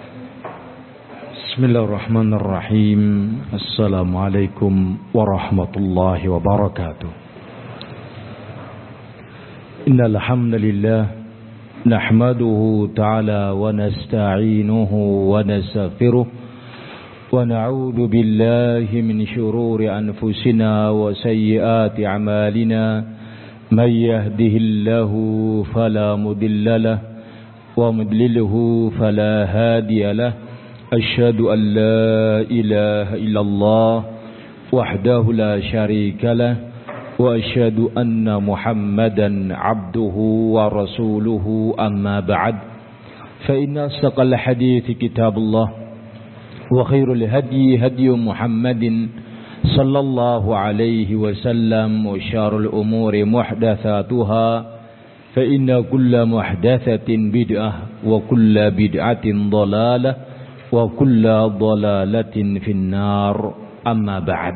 Bismillahirrahmanirrahim. Assalamualaikum warahmatullahi wabarakatuh. Innal hamdalillah nahmaduhu ta'ala wa nasta'inuhu wa nastaghfiruh wa na'udzu billahi min shururi anfusina wa sayyiati a'malina may yahdihillahu fala mudilla lahu wa mudlilhu fala hadiya lahu. أشهد أن لا إله إلا الله وحده لا شريك له وأشهد أن محمدا عبده ورسوله أما بعد فإن أصدق الحديث كتاب الله وخير الهدي هدي محمد صلى الله عليه وسلم وشر الأمور محدثاتها فإن كل محدثة بدعة وكل بدعة ضلالة wa kullu dhalalatin finnar, amma ba'd.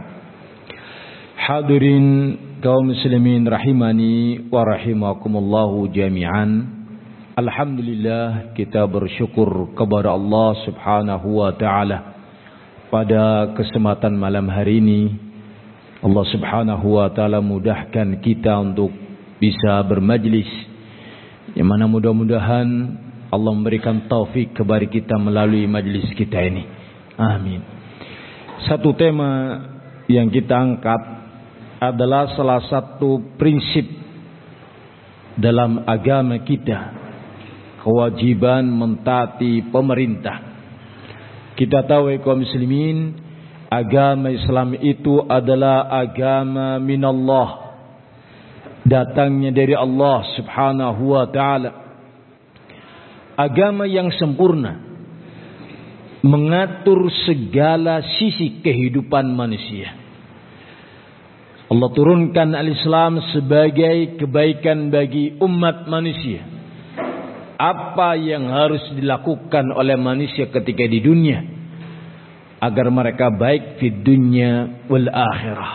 Hadirin kaum muslimin rahimani wa rahimakumullahu jami'an. Alhamdulillah, kita bersyukur kepada Allah Subhanahu wa taala pada kesempatan malam hari ini. Allah Subhanahu wa taala mudahkan kita untuk bisa bermajlis, yang mana mudah-mudahan Allah memberikan taufik kepada kita melalui majlis kita ini. Amin. Satu tema yang kita angkat adalah salah satu prinsip dalam agama kita, kewajiban mentaati pemerintah. Kita tahu kaum muslimin, agama Islam itu adalah agama minallah, datangnya dari Allah Subhanahu wa taala. Agama yang sempurna, mengatur segala sisi kehidupan manusia. Allah turunkan al-Islam sebagai kebaikan bagi umat manusia. Apa yang harus dilakukan oleh manusia ketika di dunia agar mereka baik di dunia wal akhirah.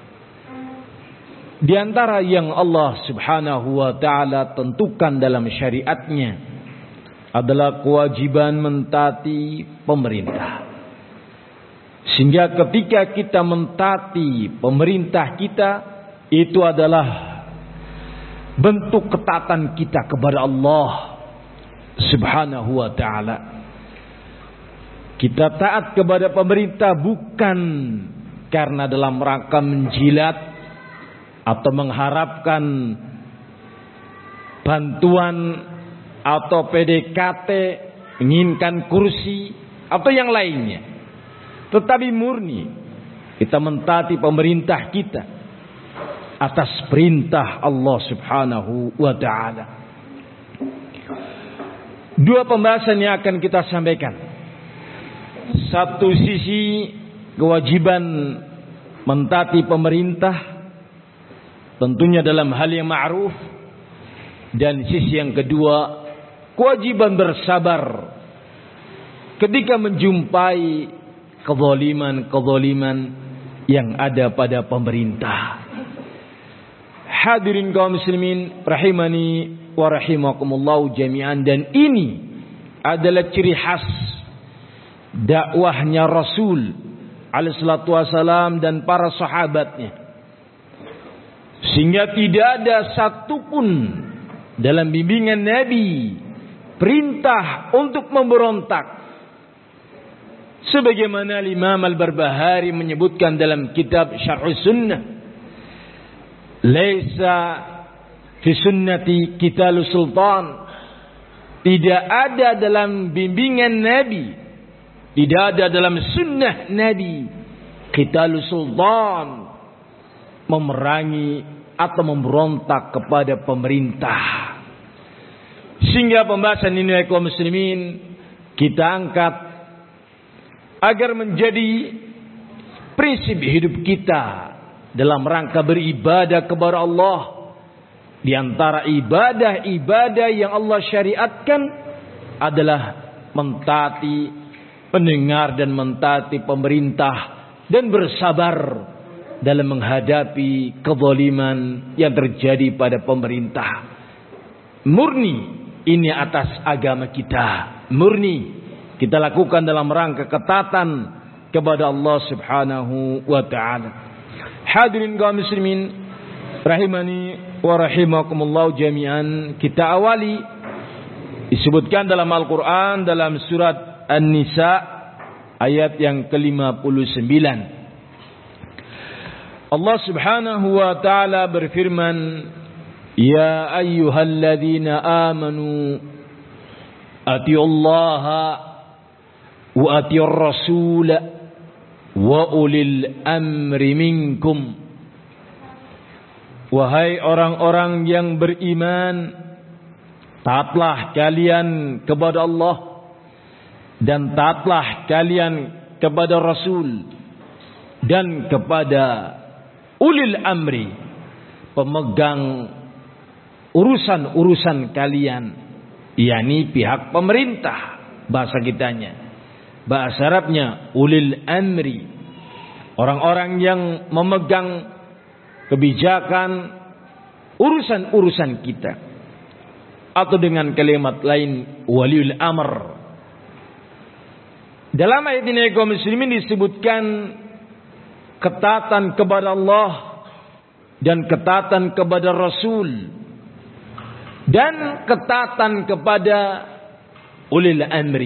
Di antara yang Allah Subhanahu wa taala tentukan dalam syariatnya adalah kewajiban mentaati pemerintah. Sehingga ketika kita mentaati pemerintah kita, itu adalah bentuk ketaatan kita kepada Allah Subhanahu wa ta'ala. Kita taat kepada pemerintah bukan karena dalam rangka menjilat atau mengharapkan bantuan atau PDKT, menginginkan kursi atau yang lainnya, tetapi murni kita mentaati pemerintah kita atas perintah Allah Subhanahu wa ta'ala. Dua pembahasan yang akan kita sampaikan. Satu sisi kewajiban mentaati pemerintah, tentunya dalam hal yang ma'ruf, dan sisi yang kedua kewajiban bersabar ketika menjumpai kezaliman yang ada pada pemerintah. Hadirin kaum muslimin rahimani wa rahimakumullah jami'an, dan ini adalah ciri khas dakwahnya Rasul alaihi salatu wasalam dan para sahabatnya, sehingga tidak ada satupun dalam bimbingan Nabi perintah untuk memberontak. Sebagaimana Imam Al-Barbahari menyebutkan dalam kitab Syarhus Sunnah, laisa fi sunnati qitalus sultan. Tidak ada dalam bimbingan Nabi, tidak ada dalam sunnah Nabi qitalus sultan, memerangi atau memberontak kepada pemerintah. Sehingga pembahasan ini kaum muslimin kita angkat agar menjadi prinsip hidup kita dalam rangka beribadah kepada Allah. Di antara ibadah-ibadah yang Allah syariatkan adalah mentaati pendengar dan mentaati pemerintah dan bersabar dalam menghadapi kezaliman yang terjadi pada pemerintah. Murni ini atas agama kita, murni kita lakukan dalam rangka ketaatan kepada Allah Subhanahu wa taala. Hadirin kaum muslimin rahimani wa rahimakumullah jami'an, kita awali disebutkan dalam Al-Qur'an dalam surat An-Nisa ayat yang ke-59. Allah Subhanahu wa taala berfirman, ya ayyuhalladzina amanu atiullaha wa atiur rasul wa ulil amri minkum. Wahai orang-orang yang beriman, taatlah kalian kepada Allah dan taatlah kalian kepada Rasul dan kepada ulil amri, pemegang urusan-urusan kalian, yakni pihak pemerintah bahasa kitanya. Bahasa Arabnya ulil amri, orang-orang yang memegang kebijakan urusan-urusan kita, atau dengan kalimat lain waliul amr. Dalam ayat ini kaum muslimin disebutkan ketaatan kepada Allah dan ketaatan kepada Rasul dan ketaatan kepada ulil amri.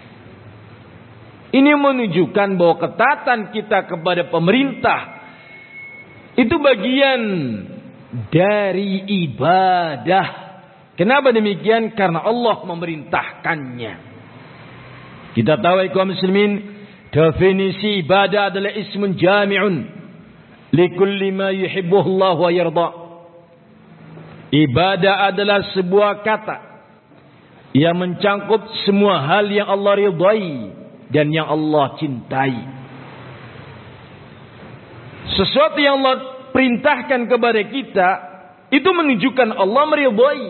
Ini menunjukkan bahwa ketaatan kita kepada pemerintah itu bagian dari ibadah. Kenapa demikian? Karena Allah memerintahkannya. Kita tahu kaum muslimin, definisi ibadah adalah ismun jami'un likulli ma yuhibbuhu Allah wa yarda. Ibadah adalah sebuah kata yang mencangkup semua hal yang Allah ridai dan yang Allah cintai. Sesuatu yang Allah perintahkan kepada kita itu menunjukkan Allah meridai.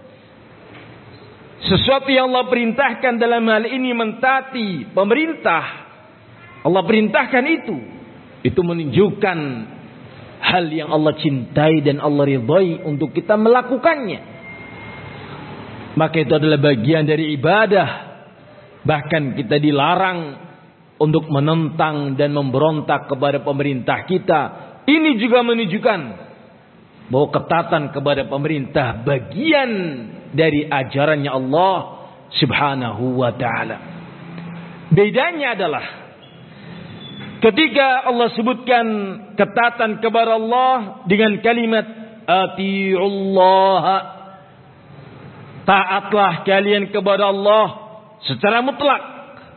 Sesuatu yang Allah perintahkan dalam hal ini mentaati pemerintah, Allah perintahkan itu menunjukkan hal yang Allah cintai dan Allah ridai untuk kita melakukannya. Maka itu adalah bagian dari ibadah. Bahkan kita dilarang untuk menentang dan memberontak kepada pemerintah kita. Ini juga menunjukkan bahwa ketaatan kepada pemerintah bagian dari ajarannya Allah Subhanahu wa taala. Bedanya adalah ketika Allah sebutkan ketaatan kepada Allah dengan kalimat atiullah, taatlah kalian kepada Allah secara mutlak.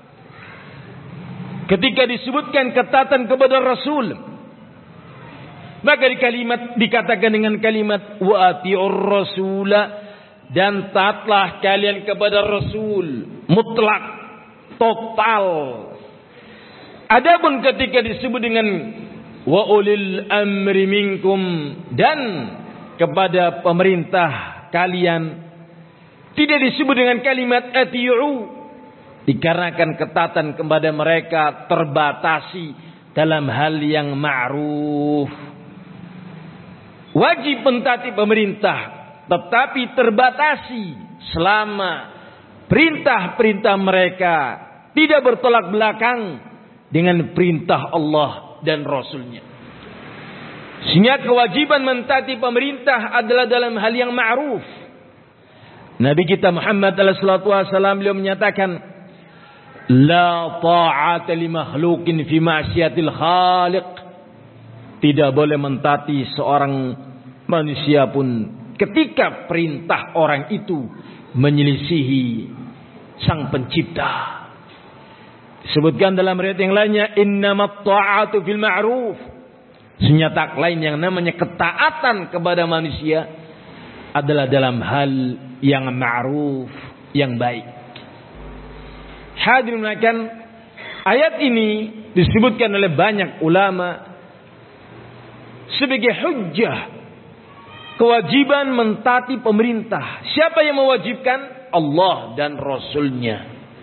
Ketika disebutkan ketaatan kepada Rasul, maka di kalimat dikatakan dengan kalimat wa atiur rasula, dan taatlah kalian kepada Rasul, mutlak, total. Adapun ketika disebut dengan wa ulil amri minkum, dan kepada pemerintah kalian, tidak disebut dengan kalimat ati'u, dikarenakan ketaatan kepada mereka terbatasi dalam hal yang ma'ruf. Wajib mentaati pemerintah, tetapi terbatasi selama perintah-perintah mereka tidak bertolak belakang dengan perintah Allah dan Rasulnya. Sehingga kewajiban mentaati pemerintah adalah dalam hal yang ma'ruf. Nabi kita Muhammad SAW beliau menyatakan, la ta'ata li makhluqin fi ma'siyatil khaliq. Tidak boleh mentaati seorang manusia pun ketika perintah orang itu menyelisihi sang pencipta. Disebutkan dalam riwayat yang lainnya, innamat ta'atu fil ma'ruf. Senyatak lain yang namanya ketaatan kepada manusia adalah dalam hal yang ma'ruf, yang baik. Hadirin sekalian, ayat ini disebutkan oleh banyak ulama sebagai hujjah kewajiban mentaati pemerintah. Siapa yang mewajibkan? Allah dan Rasulnya.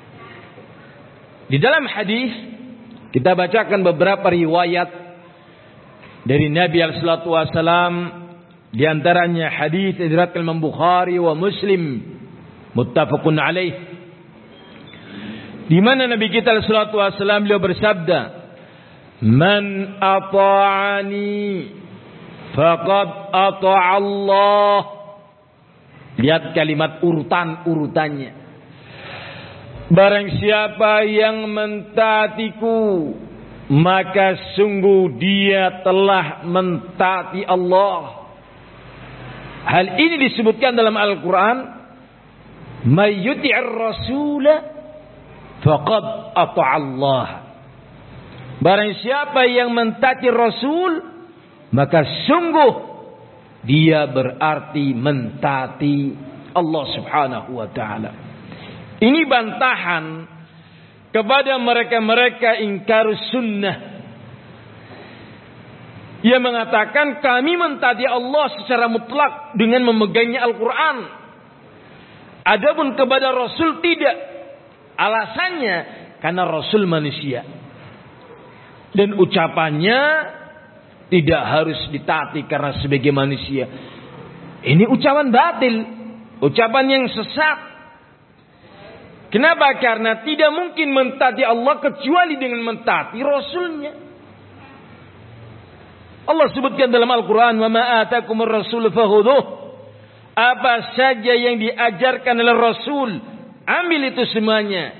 Di dalam hadis kita bacakan beberapa riwayat dari Nabi SAW. Di antaranya hadis diriwayatkan Imam Bukhari wa Muslim, muttafaqun alaih. Di mana Nabi kita sallallahu alaihi wasallam beliau bersabda, "Man ata'ani faqad ata'a Allah." Lihat kalimat urutannya. Barang siapa yang mentaatiku, maka sungguh dia telah mentaati Allah. Hal ini disebutkan dalam Al-Quran, "May yuti'ir rasula faqad ata'a Allah." Barang siapa yang mentaati Rasul, maka sungguh dia berarti mentaati Allah Subhanahu wa taala. Ini bantahan kepada mereka-mereka ingkarus sunnah yang mengatakan kami mentaati Allah secara mutlak dengan memegangnya Al-Quran. Adapun kepada Rasul tidak. Alasannya karena Rasul manusia. Dan ucapannya tidak harus ditaati karena sebagai manusia. Ini ucapan batil. Ucapan yang sesat. Kenapa? Karena tidak mungkin mentaati Allah kecuali dengan mentaati Rasulnya. Allah sebutkan dalam Al-Quran, "Wa ma atakumur rasul fakhudhuh." Apa saja yang diajarkan oleh Rasul, ambil itu semuanya.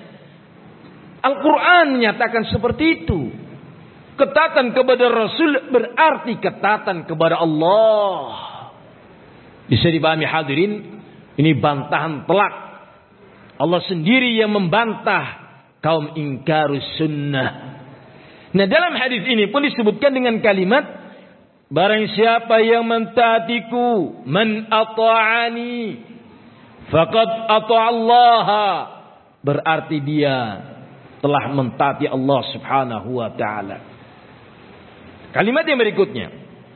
Al-Quran menyatakan seperti itu. Ketaatan kepada Rasul berarti ketaatan kepada Allah. Bisa dipahami hadirin? Ini bantahan telak. Allah sendiri yang membantah kaum ingkarus sunnah. Nah, dalam hadis ini pun disebutkan dengan kalimat, barang siapa yang mentaatiku, man ata'ani faqad ata'a Allah, berarti dia telah mentaati Allah Subhanahu wa taala. Kalimat yang berikutnya,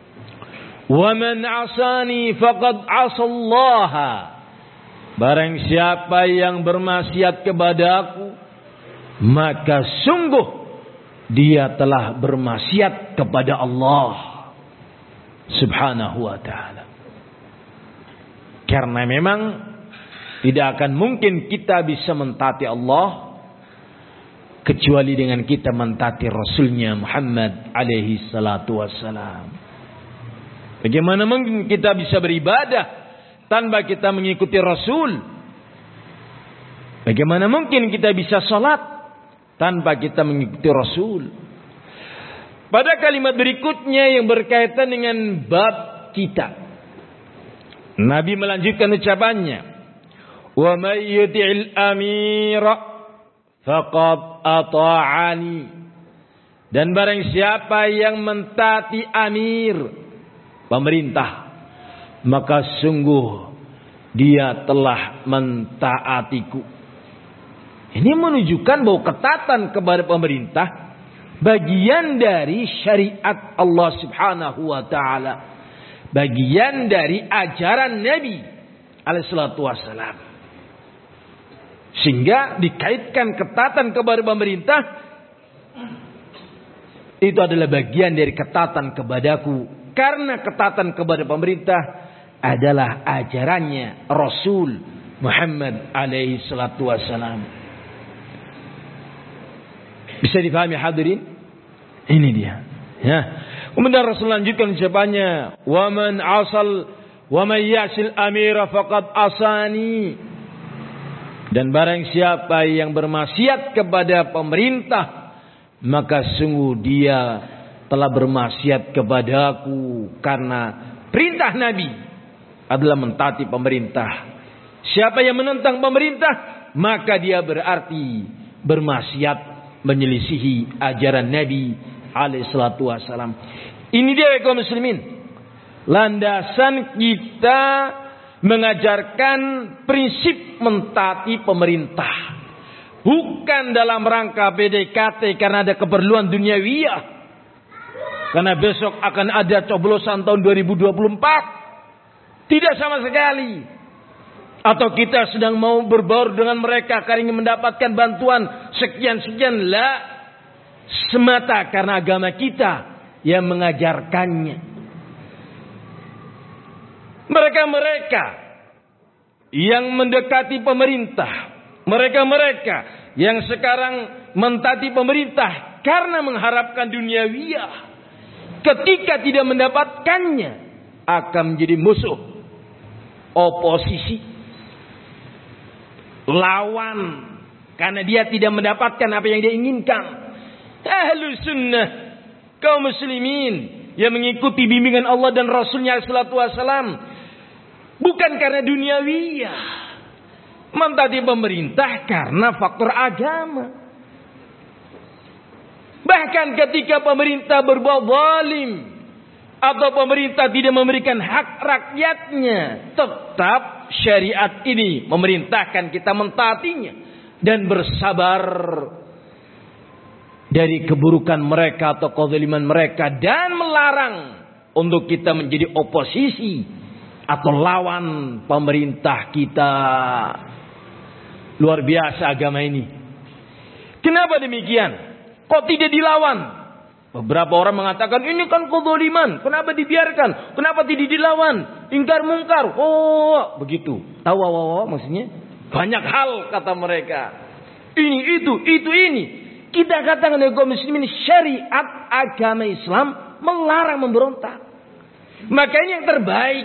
wa man 'asani faqad 'asallaha. Barang siapa yang bermaksiat kepadaku, maka sungguh dia telah bermaksiat kepada Allah Subhanahu wa ta'ala. Karena memang tidak akan mungkin kita bisa mentaati Allah kecuali dengan kita mentaati Rasulnya Muhammad alaihi salatu wassalam. Bagaimana mungkin kita bisa beribadah tanpa kita mengikuti Rasul? Bagaimana mungkin kita bisa sholat tanpa kita mengikuti Rasul? Pada kalimat berikutnya yang berkaitan dengan bab kita, Nabi melanjutkan ucapannya, "Wa may yuti'il amira faqad ata'ani." Dan barang siapa yang mentaati amir, pemerintah, maka sungguh dia telah mentaatiku. Ini menunjukkan bahwa ketaatan kepada pemerintah bagian dari syariat Allah Subhanahu wa taala, bagian dari ajaran Nabi alaihi salatu wassalam. Sehingga dikaitkan ketaatan kepada pemerintah itu adalah bagian dari ketaatan kepadaku, karena ketaatan kepada pemerintah adalah ajarannya Rasul Muhammad alaihi salatu wassalam. Bisa difahami hadirin? Ini dia. Ya. Kemudian Rasul lanjutkan ucapannya, "Wa man yasil amira faqad asani." Dan barang siapa yang bermaksiat kepada pemerintah, maka sungguh dia telah bermaksiat kepadaku, karena perintah Nabi adalah mentaati pemerintah. Siapa yang menentang pemerintah, maka dia berarti bermaksiat, menyelisihi ajaran Nabi alaihi salatu wassalam. Ini dia kaum muslimin, landasan kita mengajarkan prinsip mentaati pemerintah, bukan dalam rangka PDKT karena ada keperluan duniawiyah, karena besok akan ada coblosan tahun 2024. Tidak sama sekali. Atau kita sedang mau berbaur dengan mereka karena ingin mendapatkan bantuan sekian-sekian. La. Semata karena agama kita yang mengajarkannya. Mereka-mereka yang mendekati pemerintah, mereka-mereka yang sekarang mentaati pemerintah karena mengharapkan duniawiyah, ketika tidak mendapatkannya akan menjadi musuh, oposisi, lawan, karena dia tidak mendapatkan apa yang dia inginkan. Ahlus sunnah, kaum muslimin yang mengikuti bimbingan Allah dan Rasulnya sallallahu alaihi wasallam, bukan karena duniawiyah, mentaati pemerintah karena faktor agama. Bahkan ketika pemerintah berbuat zalim atau pemerintah tidak memberikan hak rakyatnya, tetap syariat ini memerintahkan kita mentaatinya dan bersabar dari keburukan mereka atau kezaliman mereka, dan melarang untuk kita menjadi oposisi atau lawan pemerintah kita. Luar biasa agama ini. Kenapa demikian? Kok tidak dilawan? Beberapa orang mengatakan ini kan kezaliman, kenapa dibiarkan? Kenapa tidak dilawan? Ingkar mungkar. Oh, begitu. Tahu maksudnya? Banyak hal kata mereka. Ini itu ini. Kita katakan oleh kaum muslimin, syariat agama Islam melarang memberontak. Maka ini yang terbaik.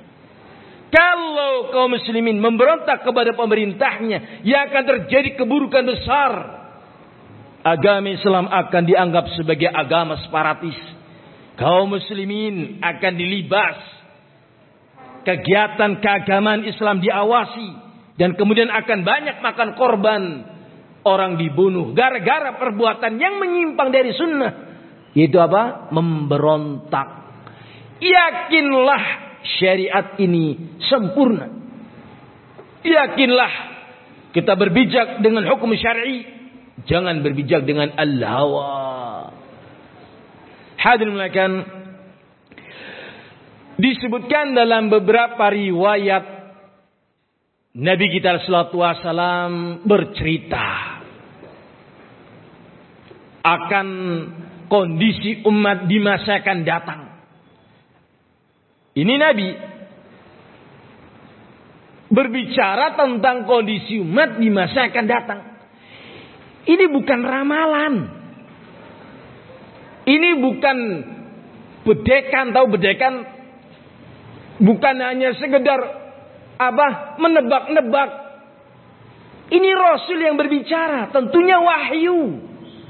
Kalau kaum muslimin memberontak kepada pemerintahnya, yang akan terjadi keburukan besar. Agama Islam akan dianggap sebagai agama separatis. Kaum muslimin akan dilibas. Kegiatan keagamaan Islam diawasi. Dan kemudian akan banyak makan korban. Orang dibunuh gara-gara perbuatan yang menyimpang dari sunnah. Itu apa? Memberontak. Yakinlah syariat ini sempurna. Yakinlah kita berbijak dengan hukum syar'i. Jangan berbijak dengan al-hawa. Hadirin sekalian, disebutkan dalam beberapa riwayat Nabi kita sallallahu alaihi wasallam bercerita akan kondisi umat di masa akan datang. Ini Nabi berbicara tentang kondisi umat di masa akan datang. Ini bukan ramalan. Ini bukan bedekan, tahu bedekan? Bukan hanya sekedar menebak-nebak. Ini Rasul yang berbicara, tentunya wahyu.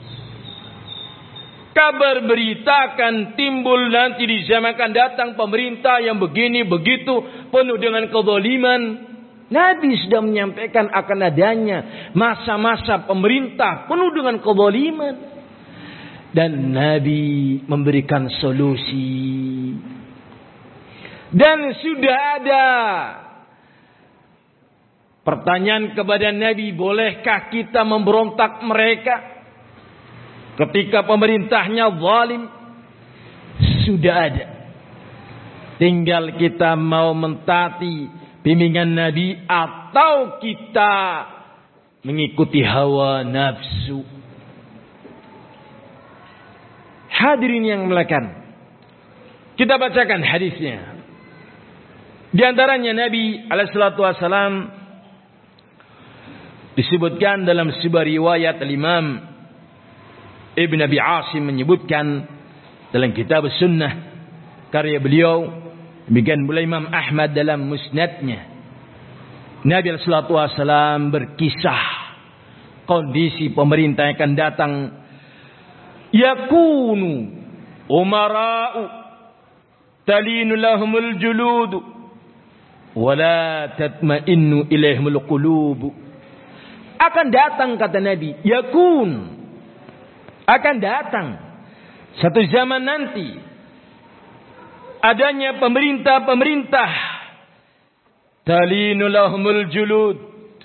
Kabar berita akan timbul nanti di zaman akan datang pemerintah yang begini begitu penuh dengan kezaliman. Nabi sudah menyampaikan akan adanya masa-masa pemerintah penuh dengan kezaliman. Dan Nabi memberikan solusi. Dan sudah ada pertanyaan kepada Nabi, bolehkah kita memberontak mereka ketika pemerintahnya zalim? Sudah ada. Tinggal kita mau mentaati bimbingan Nabi atau kita mengikuti hawa nafsu. Hadirin yang muliakan, kita bacakan hadisnya. Di antaranya Nabi alaihi salatu wasalam disebutkan dalam sebuah riwayat Imam Ibn Abi Asim menyebutkan dalam kitab sunnah karya beliau, demikian pula Imam Ahmad dalam musnadnya. Nabi alaihi salatu wasalam berkisah kondisi pemerintah yang akan datang. Yakunu umara'u talinu lahumul juludu wala tatma'innu ilaihimul qulubu. Akan datang kata Nabi, yakun, akan datang satu zaman nanti adanya pemerintah-pemerintah talinu lahumul julud,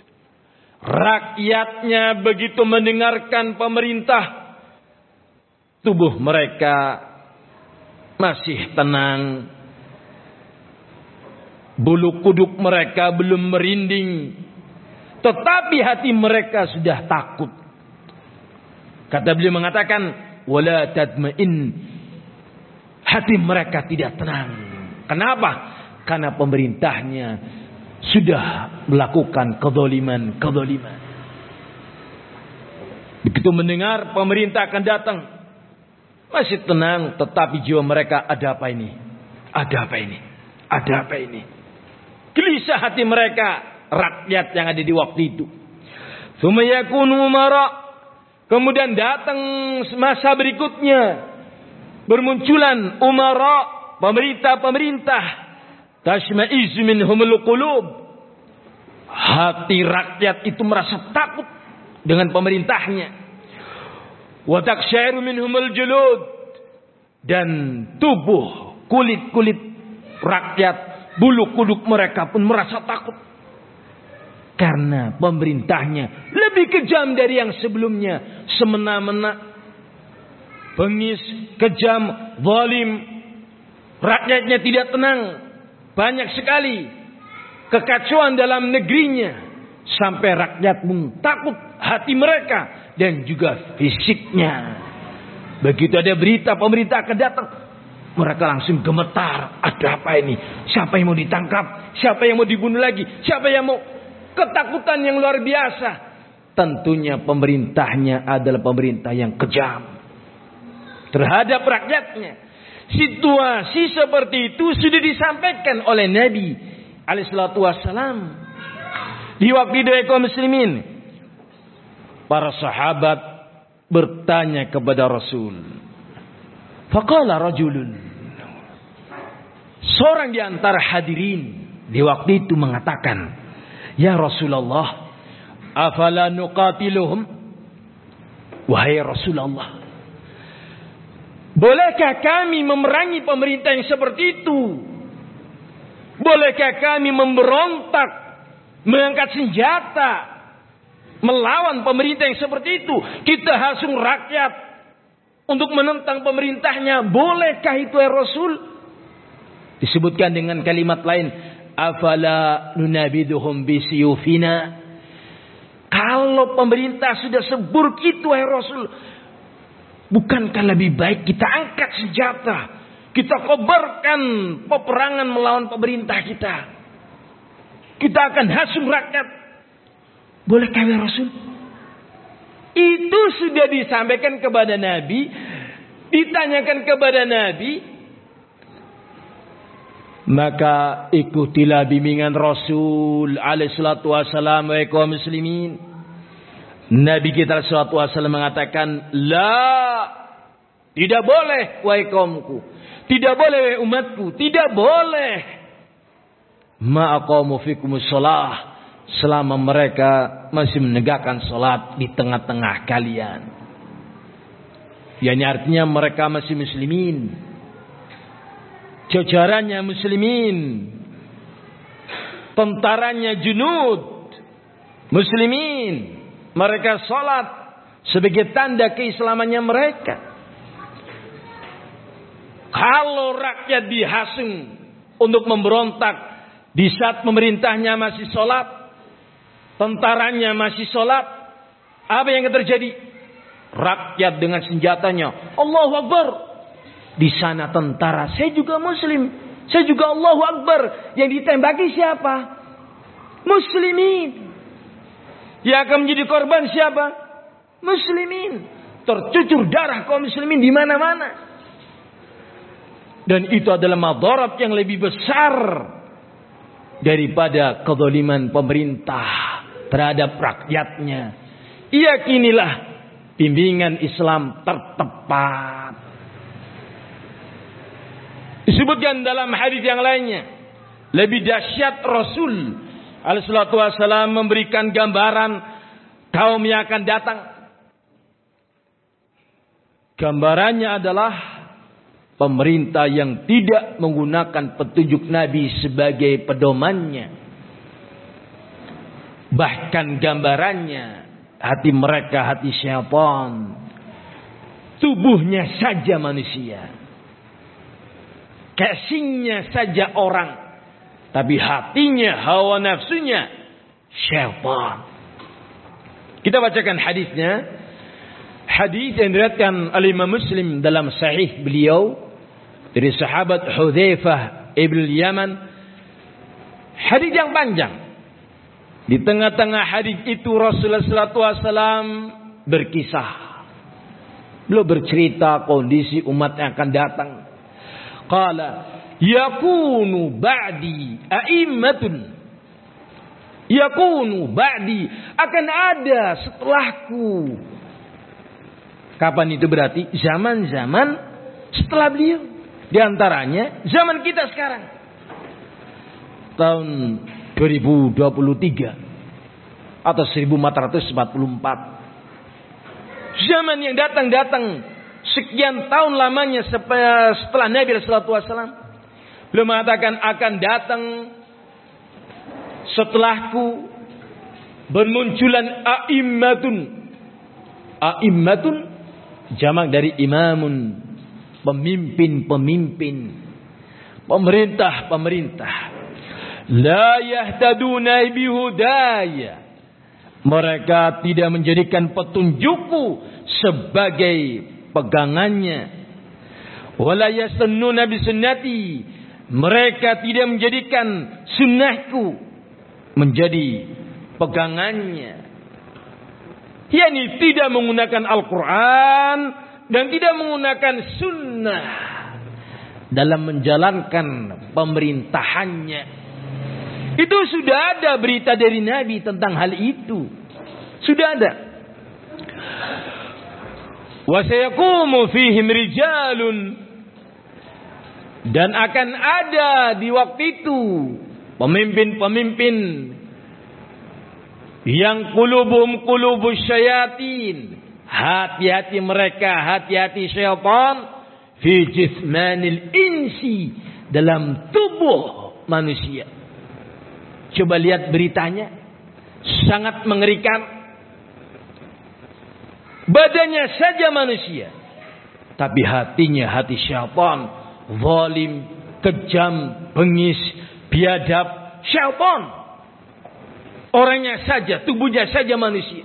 rakyatnya begitu mendengarkan pemerintah tubuh mereka masih tenang, bulu kuduk mereka belum merinding, tetapi hati mereka sudah takut. Kata beliau mengatakan, wala tatma'in, hati mereka tidak tenang. Kenapa? Karena pemerintahnya sudah melakukan kezaliman. Begitu mendengar pemerintah akan datang, masih tenang, tetapi jiwa mereka, ada apa ini? Ada apa ini? Ada apa ini? Gelisah hati mereka, rakyat yang ada di waktu itu. Tsumma yakunu umara. Kemudian datang masa berikutnya, bermunculan umara, pemerintah-pemerintah. Tashma'izu minhumul qulub. Hati rakyat itu merasa takut dengan pemerintahnya. Wa taqsha'iru minhumul julud. Dan tubuh, kulit-kulit rakyat, bulu kuduk mereka pun merasa takut. Karena pemerintahnya lebih kejam dari yang sebelumnya. Semena-mena, bengis, kejam, zalim. Rakyatnya tidak tenang. Banyak sekali kekacauan dalam negerinya. Sampai rakyat pun takut hati mereka. Dan juga fisiknya. Begitu ada berita pemerintah akan datang, mereka langsung gemetar. Ada apa ini? Siapa yang mau ditangkap? Siapa yang mau dibunuh lagi? Siapa yang mau... Ketakutan yang luar biasa. Tentunya pemerintahnya adalah pemerintah yang kejam terhadap rakyatnya. Situasi seperti itu sudah disampaikan oleh Nabi alaihissalatu wassalam di waktu itu kaum muslimin. Para sahabat bertanya kepada Rasul. Faqala rajulun. Seorang di antara hadirin di waktu itu mengatakan, "Ya Rasulullah, afala nuqatiluhum?" Wahai Rasulullah, bolehkah kami memerangi pemerintah yang seperti itu? Bolehkah kami memberontak, mengangkat senjata, melawan pemerintah yang seperti itu? Kita hasung rakyat untuk menentang pemerintahnya. Bolehkah itu ya Rasul? Disebutkan dengan kalimat lain, afala nunabiduhum bisiyufina. Kalau pemerintah sudah seburuk itu wahai Rasul, bukankah lebih baik kita angkat senjata, kita kobarkan peperangan melawan pemerintah kita? Kita akan hasung rakyat. Bolehkah wahai Rasul? Itu sudah disampaikan kepada Nabi, ditanyakan kepada Nabi. Maka ikutilah bimbingan Rasul alaihissalatu wassalam wa kaum muslimin. Nabi kita alaihissalatu wassalam mengatakan, la, tidak boleh wahai kaumku, tidak boleh wahai umatku, tidak boleh ma'aqamu fikumus shalah, selama mereka masih menegakkan salat di tengah-tengah kalian. Yani artinya mereka masih muslimin, jajarannya muslimin, tentaranya junud muslimin, mereka salat sebagai tanda keislamannya mereka. Kalau rakyat dihasung untuk memberontak di saat pemerintahnya masih salat, tentaranya masih salat, apa yang akan terjadi? Rakyat dengan senjatanya, Allahu Akbar. Di sana tentara, saya juga muslim, saya juga Allahu Akbar. Yang ditembaki siapa? Muslimin. Yang akan menjadi korban siapa? Muslimin. Tercucur darah kaum muslimin di mana-mana. Dan itu adalah madarat yang lebih besar daripada kezaliman pemerintah terhadap rakyatnya. Yakinilah bimbingan Islam tertepat. Disebutkan dalam hadis yang lainnya, lebih dahsyat Rasul alaihissalatu wassalam memberikan gambaran kaum yang akan datang. Gambarannya adalah pemerintah yang tidak menggunakan petunjuk Nabi sebagai pedomannya. Bahkan gambarannya, hati mereka hati syaitan, tubuhnya saja manusia, casingnya saja orang, tapi hatinya, hawa nafsunya syaitan. Kita bacakan hadisnya. Hadis yang diriwayatkan oleh Imam Muslim dalam sahih beliau dari sahabat Hudzaifah ibn Yaman. Hadis yang panjang. Di tengah-tengah hadis itu Rasulullah sallallahu alaihi wasallam berkisah. Beliau bercerita kondisi umat yang akan datang. Qala yakunu ba'di a'immatun. Yakunu ba'di, akan ada setelahku. Kapan itu berarti? Zaman-zaman setelah beliau. Di antaranya zaman kita sekarang. Tahun 2023 atau 1444. Zaman yang datang sekian tahun lamanya setelah Nabi sallallahu alaihi wasallam. Beliau mengatakan akan datang setelahku bermunculan a'immatun. A'immatun jamak dari imamun, pemimpin-pemimpin, pemerintah-pemerintah. La yahtaduna bihudaya. Mereka tidak menjadikan petunjukku sebagai pegangannya. Wala yasannuna bisunnati. Mereka tidak menjadikan sunnahku menjadi pegangannya. yakni tidak menggunakan Al-Quran dan tidak menggunakan sunnah dalam menjalankan pemerintahannya. Itu sudah ada berita dari Nabi tentang hal itu. Sudah ada. Wa sayaqumu fihim rijalun, dan akan ada di waktu itu pemimpin-pemimpin yang qulubuhum qulubus syayatin, hati-hati mereka hati-hati syaitan, fi jismanil insi, dalam tubuh manusia. Coba lihat beritanya, sangat mengerikan. Badannya saja manusia, tapi hatinya hati syaitan, zalim, kejam, bengis, biadab, syaitan. Orangnya saja, tubuhnya saja manusia.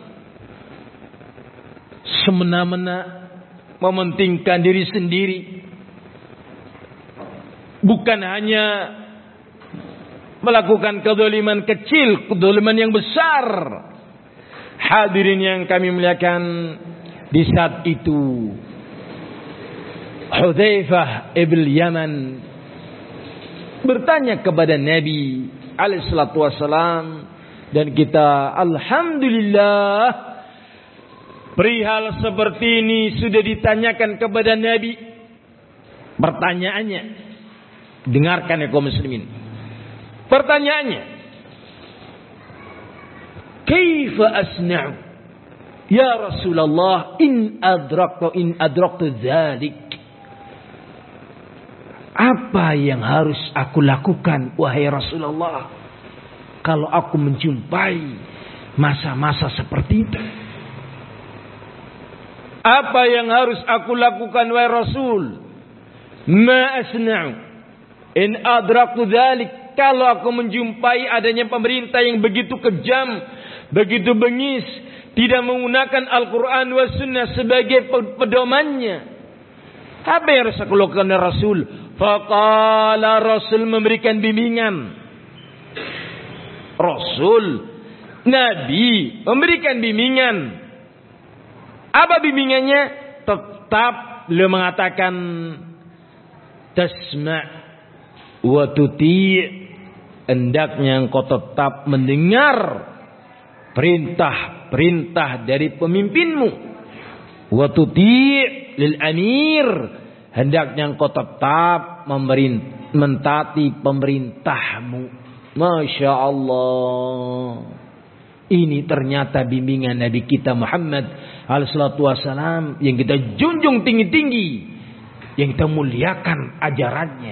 Semena-mena mementingkan diri sendiri. Bukan hanya melakukan kezaliman kecil, kezaliman yang besar. Hadirin yang kami muliakan, di saat itu Hudzaifah ibn Yaman bertanya kepada Nabi alaihi salatu wasalam, dan kita alhamdulillah perihal seperti ini sudah ditanyakan kepada Nabi. Pertanyaannya, dengarkan ya kaum muslimin. Pertanyaannya, kaifa asna'u ya Rasulullah in adraktu dzalik? Apa yang harus aku lakukan wahai Rasulullah kalau aku menjumpai masa-masa seperti itu? Apa yang harus aku lakukan wahai Rasul? Ma asna'u in adraktu dzalik, kalau aku menjumpai adanya pemerintah yang begitu kejam, begitu bengis, tidak menggunakan Al-Quran wa Sunnah sebagai pedomannya. Apa yang harus aku lakukan ya Rasul? Faqala, Rasul memberikan bimbingan. Rasul, Nabi memberikan bimbingan. Apa bimbingannya? Tetap beliau mengatakan tasma' wa tuti', hendaknya engkau tetap mendengar perintah-perintah dari pemimpinmu. Wa tuti' lil amir, hendaknya engkau tetap mentaati pemerintahmu. Masya Allah. Ini ternyata bimbingan Nabi kita Muhammad alaihi salatu wasalam yang kita junjung tinggi-tinggi, yang kita muliakan ajarannya.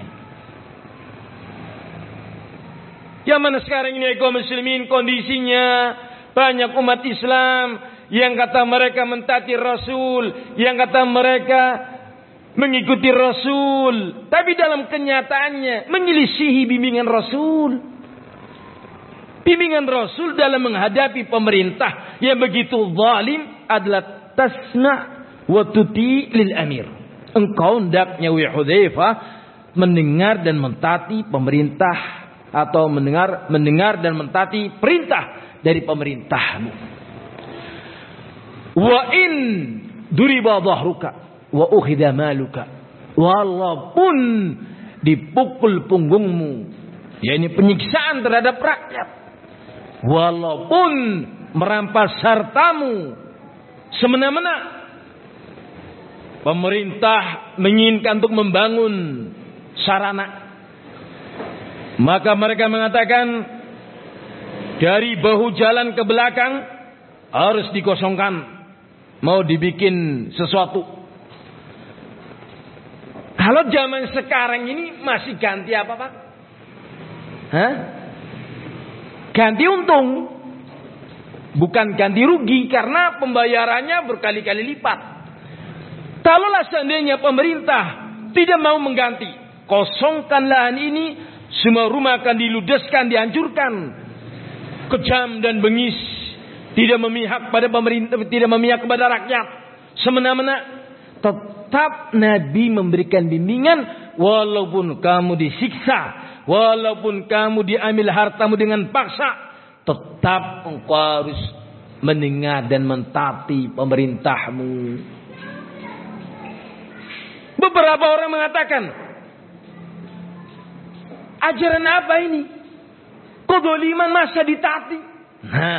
Zaman sekarang ini kaum muslimin kondisinya banyak umat Islam yang kata mereka mentaati Rasul, yang kata mereka mengikuti Rasul, tapi dalam kenyataannya menyelisihi bimbingan Rasul. Bimbingan Rasul dalam menghadapi pemerintah yang begitu zalim adalah tasma' wa tuti' lil amir. Engkau hendaknya wa Hudzaifah mendengar dan mentaati pemerintah, atau mendengar dan mentaati perintah dari pemerintahmu. Wa in duriba dhahruka wa ukhidha maluka. Walaupun dipukul punggungmu, yakni penyiksaan terhadap rakyat. Walaupun merampas hartamu semena-mena. Pemerintah menginginkan untuk membangun sarana. Maka mereka mengatakan dari bahu jalan ke belakang harus dikosongkan. Mau dibikin sesuatu. Kalau zaman sekarang ini masih ganti apa Pak? Hah? Ganti untung. Bukan ganti rugi karena pembayarannya berkali-kali lipat. Kalaulah seandainya pemerintah tidak mau mengganti, kosongkan lahan ini, semua rumah akan diludeskan, dihancurkan. Kejam dan bengis, tidak memihak pada pemerintah, tidak memihak kepada rakyat, semena-mena. Tetap Nabi memberikan bimbingan, walaupun kamu disiksa, walaupun kamu diambil hartamu dengan paksa, tetap engkau harus mendengar dan mentaati pemerintahmu. Beberapa orang mengatakan, ajaran apa ini? Kedzaliman masa ditaati? Nah,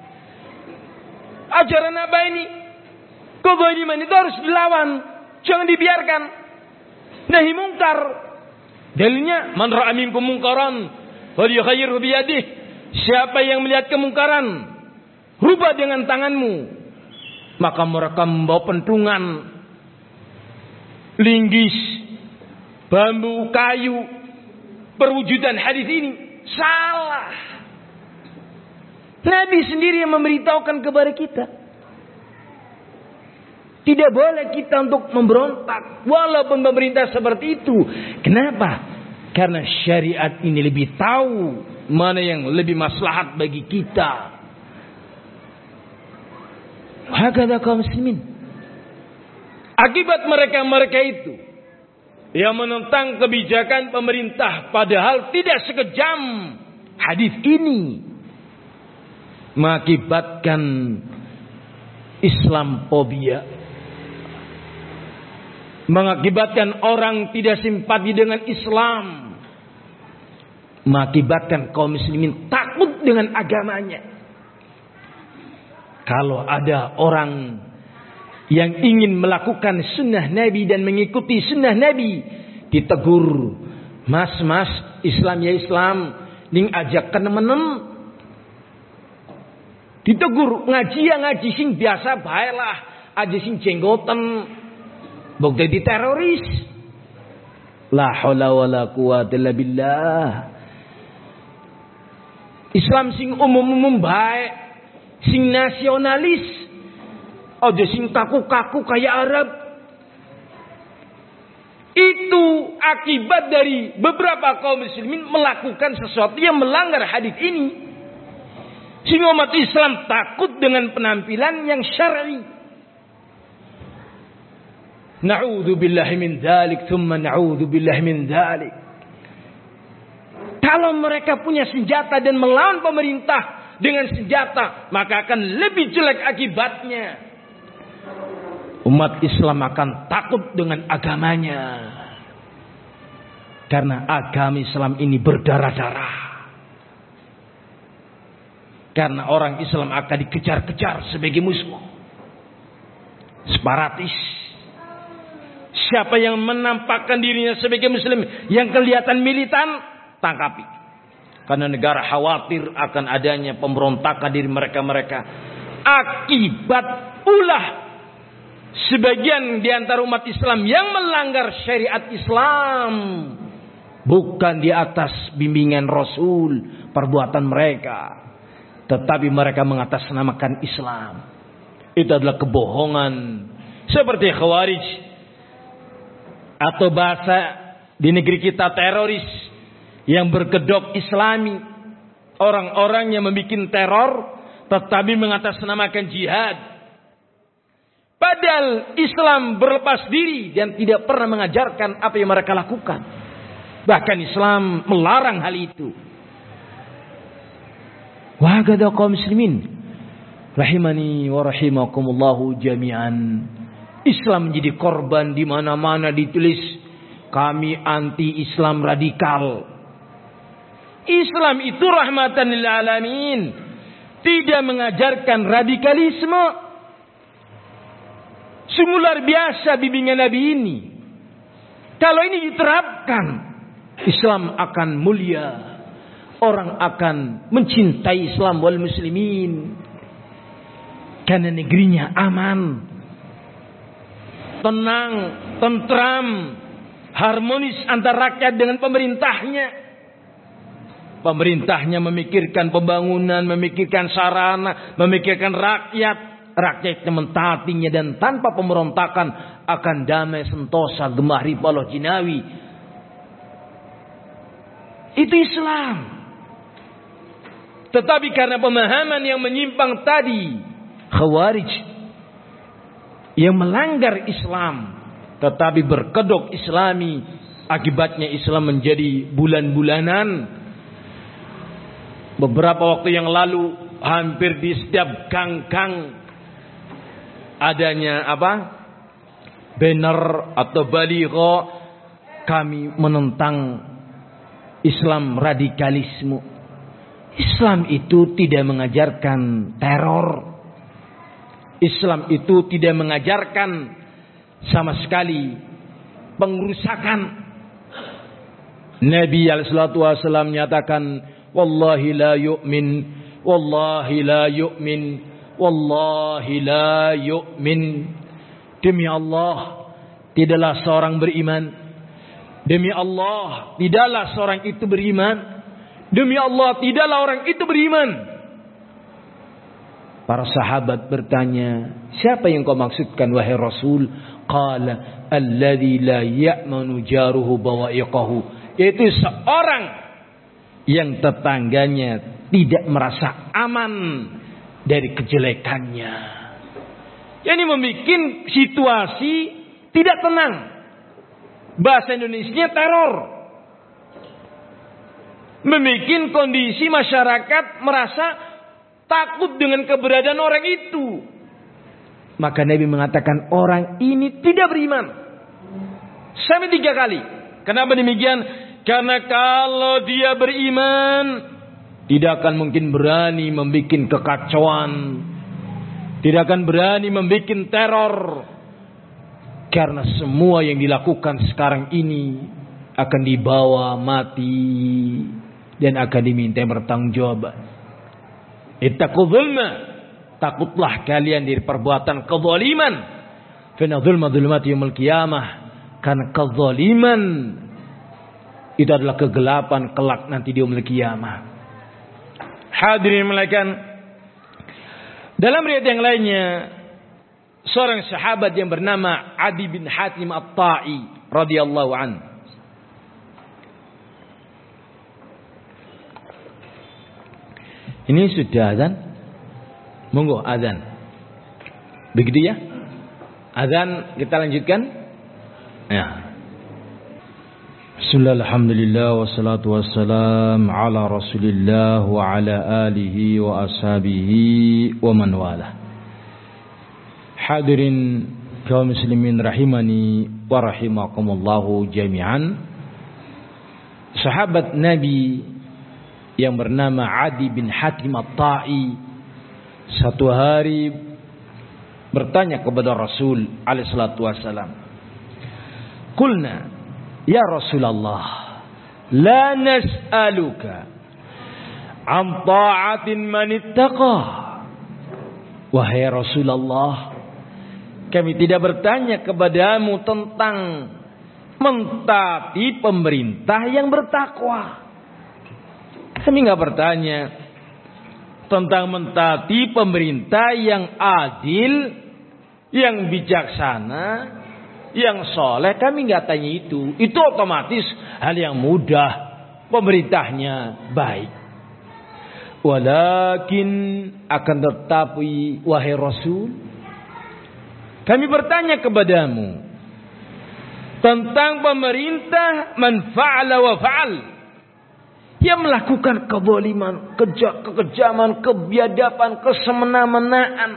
ajaran apa ini? Kedzaliman itu harus dilawan, jangan dibiarkan. Nahi mungkar. Dalilnya, man ra'a minkum munkaran falyughayyirhu biyadihi. Siapa yang melihat kemungkaran, rubah dengan tanganmu. Maka mereka membawa pentungan, linggis, bambu, kayu, perwujudan hadis ini. Salah. Nabi sendiri yang memberitahukan kepada kita. Tidak boleh kita untuk memberontak walaupun pemerintah seperti itu. Kenapa? Karena syariat ini lebih tahu mana yang lebih maslahat bagi kita. Hakadha kaum muslimin. Akibat mereka itu yang menentang kebijakan pemerintah padahal tidak sekejam hadis ini, mengakibatkan Islamophobia, mengakibatkan orang tidak simpati dengan Islam, mengakibatkan kaum muslimin takut dengan agamanya. Kalau ada orang yang ingin melakukan sunnah Nabi dan mengikuti sunnah Nabi, ditegur, mas Islam ya Islam, ning ajak kenemenem. Ditegur, ngaji sing biasa baiklah, aja sing jenggoten, bok dadi teroris. La haula wala quwata illa billah. Islam sing umum baik, sing nasionalis, aja sing kaku-kaku kayak Arab. Itu akibat dari beberapa kaum muslimin melakukan sesuatu yang melanggar hadis ini. Sehingga umat Islam takut dengan penampilan yang syar'i. Na'udzubillahi min dzalik, tsumma na'udzubillahi min dzalik. Kalau mereka punya senjata dan melawan pemerintah dengan senjata, maka akan lebih jelek akibatnya. Umat Islam akan takut dengan agamanya. Karena agama Islam ini berdarah-darah. Karena orang Islam akan dikejar-kejar sebagai musuh. Separatis. Siapa yang menampakkan dirinya sebagai muslim yang kelihatan militan, tangkapi. Karena negara khawatir akan adanya pemberontakan diri mereka-mereka. Akibat ulah sebagian di antara umat Islam yang melanggar syariat Islam. Bukan di atas bimbingan Rasul, perbuatan mereka. Tetapi mereka mengatasnamakan Islam. Itu adalah kebohongan. Seperti Khawarij. Atau bahasa di negeri kita teroris. Yang berkedok Islami. Orang-orang yang membuat teror. Tetapi mengatasnamakan jihad. Padahal Islam berlepas diri. Dan tidak pernah mengajarkan apa yang mereka lakukan. Bahkan Islam melarang hal itu. Wahagada kaum muslimin. Rahimani wa rahimakumullahu jami'an. Islam menjadi korban di mana-mana ditulis kami anti Islam radikal. Islam itu rahmatan lil alamin, tidak mengajarkan radikalisme. Sungguh luar biasa bimbingan Nabi ini. Kalau ini diterapkan, Islam akan mulia. Orang akan mencintai Islam wal muslimin. Karena negerinya aman, tenang, tentram, harmonis antara rakyat dengan pemerintahnya. Pemerintahnya memikirkan pembangunan, memikirkan sarana, memikirkan rakyat. Rakyatnya mentaatinya dan tanpa pemberontakan akan damai sentosa gemah ripaloh jinawi. Itu Islam. Tetapi karena pemahaman yang menyimpang tadi, Khawarij yang melanggar Islam tetapi berkedok Islami, akibatnya Islam menjadi bulan-bulanan. Beberapa waktu yang lalu hampir di setiap gang-gang adanya banner atau baligho, kami menentang Islam radikalisme. Islam itu tidak mengajarkan teror. Islam itu tidak mengajarkan sama sekali pengerusakan. Nabi SAW menyatakan, wallahi la yu'min, wallahi la yu'min, wallahi la yu'min. Demi Allah, tidaklah seorang beriman. Demi Allah, tidaklah seorang itu beriman. Demi Allah, tidaklah orang itu beriman. Para sahabat bertanya, siapa yang kau maksudkan wahai Rasul? Qala alladzi la ya'manu jaruhu bawa'iqahu, yaitu seorang yang tetangganya tidak merasa aman dari kejelekannya. Ini membuat situasi tidak tenang. Bahasa Indonesia teror. Membuat kondisi masyarakat merasa takut dengan keberadaan orang itu. Maka Nabi mengatakan orang ini tidak beriman. Sampai 3 kali. Kenapa demikian? Karena kalau dia beriman, tidak akan mungkin berani membuat kekacauan. Tidak akan berani membuat teror. Karena semua yang dilakukan sekarang ini akan dibawa mati dan akan diminta bertanggungjawab. Ittaqu dzulma, takutlah kalian dari perbuatan kezaliman. Fa inna dzulma dzulumati yaumil qiyamah, karena kezaliman itu adalah kegelapan kelak nanti di yaumil qiyamah. Hadirin melakukan dalam riwayat yang lainnya, seorang sahabat yang bernama Adi bin Hatim At-Ta'i radhiyallahu anhu, ini sudah azan? Monggo azan. Begitu ya? Azan kita lanjutkan? Ya. Bismillah, alhamdulillah, wassalatu wassalam ala rasulillah wa ala alihi wa ashabihi wa man wala. Hadirin kaum muslimin rahimani wa rahimakumullahu jami'an. Sahabat Nabi yang bernama Adi bin Hatim At-Ta'i satu hari bertanya kepada Rasul alaihi salatu wasalam, "Qulna ya Rasulullah, la nas'aluka an ta'atin man ittaqa." Wahai Rasulullah, kami tidak bertanya kepadamu tentang mentaati pemerintah yang bertakwa. Kami nggak bertanya tentang mentaati pemerintah yang adil, yang bijaksana, yang soleh. Kami nggak tanya itu. Itu otomatis hal yang mudah. Pemerintahnya baik. Walakin akan tetapi wahai Rasul, kami bertanya kepadamu tentang pemerintah man fa'ala wa fa'al, Dia melakukan kezaliman, kekejaman, kebiadaban, kesemena-menaan,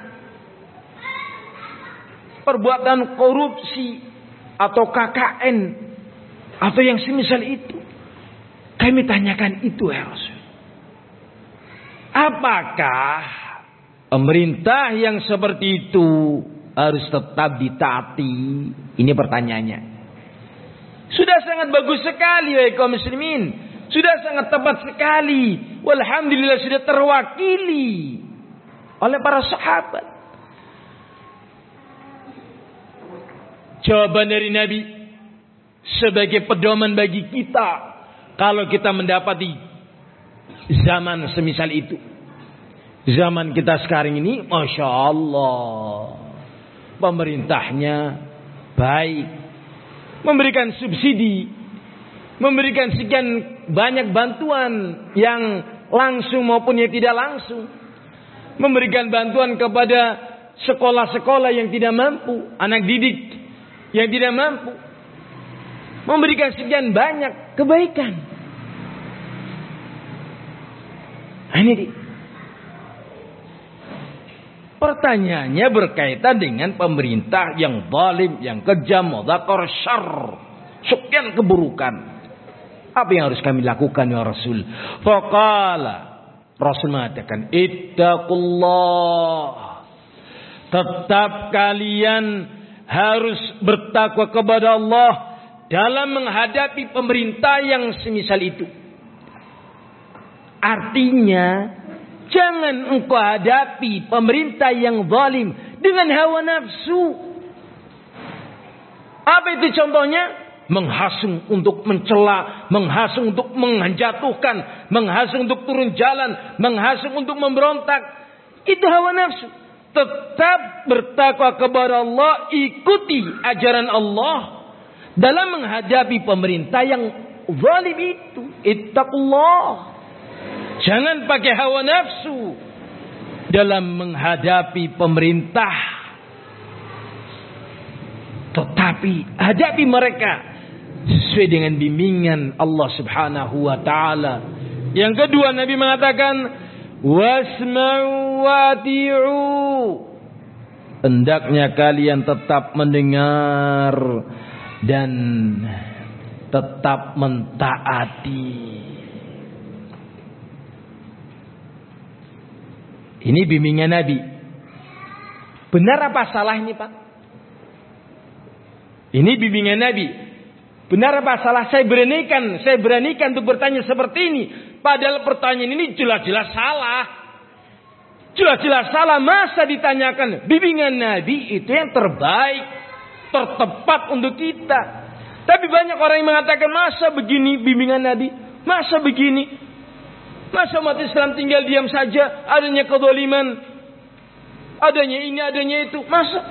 perbuatan korupsi atau KKN atau yang semisal itu. Kami tanyakan itu ya Rasul. Apakah pemerintah yang seperti itu harus tetap ditaati? Ini pertanyaannya. Sudah sangat bagus sekali wahai kaum muslimin. Sudah sangat tepat sekali. Walhamdulillah sudah terwakili oleh para sahabat. Jawaban dari Nabi sebagai pedoman bagi kita kalau kita mendapati zaman semisal itu. Zaman kita sekarang ini, Masya Allah, pemerintahnya baik, memberikan subsidi, memberikan sekian banyak bantuan yang langsung maupun yang tidak langsung, memberikan bantuan kepada sekolah-sekolah yang tidak mampu, anak didik yang tidak mampu, memberikan sekian banyak kebaikan. Ini dia. Pertanyaannya berkaitan dengan pemerintah yang zalim, yang kejam, mudzakkar syarr, sekian keburukan. Apa yang harus kami lakukan ya Rasul? Faqala, Rasul mengatakan, ittaqullah. Tetap kalian harus bertakwa kepada Allah dalam menghadapi pemerintah yang semisal itu. Artinya, jangan engkau hadapi pemerintah yang zalim dengan hawa nafsu. Apa itu contohnya? Menghasung untuk mencela, menghasung untuk menjatuhkan, menghasung untuk turun jalan, menghasung untuk memberontak. Itu hawa nafsu. Tetap bertakwa kepada Allah, ikuti ajaran Allah dalam menghadapi pemerintah yang zalim itu. Ittaqullah. Jangan pakai hawa nafsu dalam menghadapi pemerintah. Tetapi hadapi mereka sesuai dengan bimbingan Allah Subhanahu wa taala. Yang kedua Nabi mengatakan wasma'u wati'u. Hendaknya kalian tetap mendengar dan tetap mentaati. Ini bimbingan Nabi. Benar apa salah ini Pak? Ini bimbingan Nabi. Benar apa salah? Saya beranikan untuk bertanya seperti ini. Padahal pertanyaan ini jelas-jelas salah. Jelas-jelas salah. Masa ditanyakan bimbingan Nabi itu yang terbaik, tertepat untuk kita. Tapi banyak orang yang mengatakan masa begini bimbingan Nabi, masa begini. Masa umat Islam tinggal diam saja, adanya kezaliman, adanya ini, adanya itu. Masa.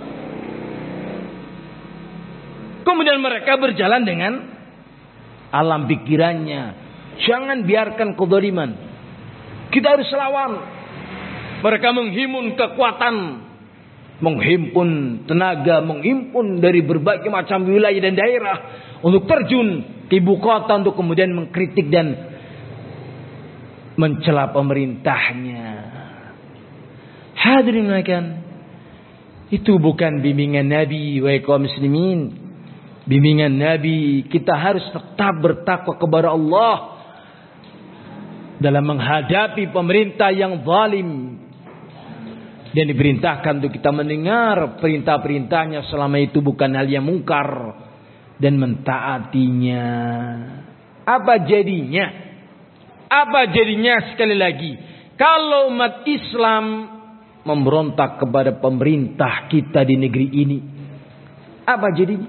Kemudian mereka berjalan dengan alam pikirannya. Jangan biarkan kezaliman. Kita harus lawan. Mereka menghimpun kekuatan, menghimpun tenaga, menghimpun dari berbagai macam wilayah dan daerah untuk terjun ke ibu kota untuk kemudian mengkritik dan mencela pemerintahnya. Hadirin sekalian, itu bukan bimbingan Nabi wahai kaum muslimin. Bimbingan Nabi, kita harus tetap bertakwa kepada Allah dalam menghadapi pemerintah yang zalim. Dan diperintahkan untuk kita mendengar perintah-perintahnya selama itu bukan hal yang mungkar dan mentaatinya. Apa jadinya? Apa jadinya sekali lagi? Kalau umat Islam memberontak kepada pemerintah kita di negeri ini, apa jadinya?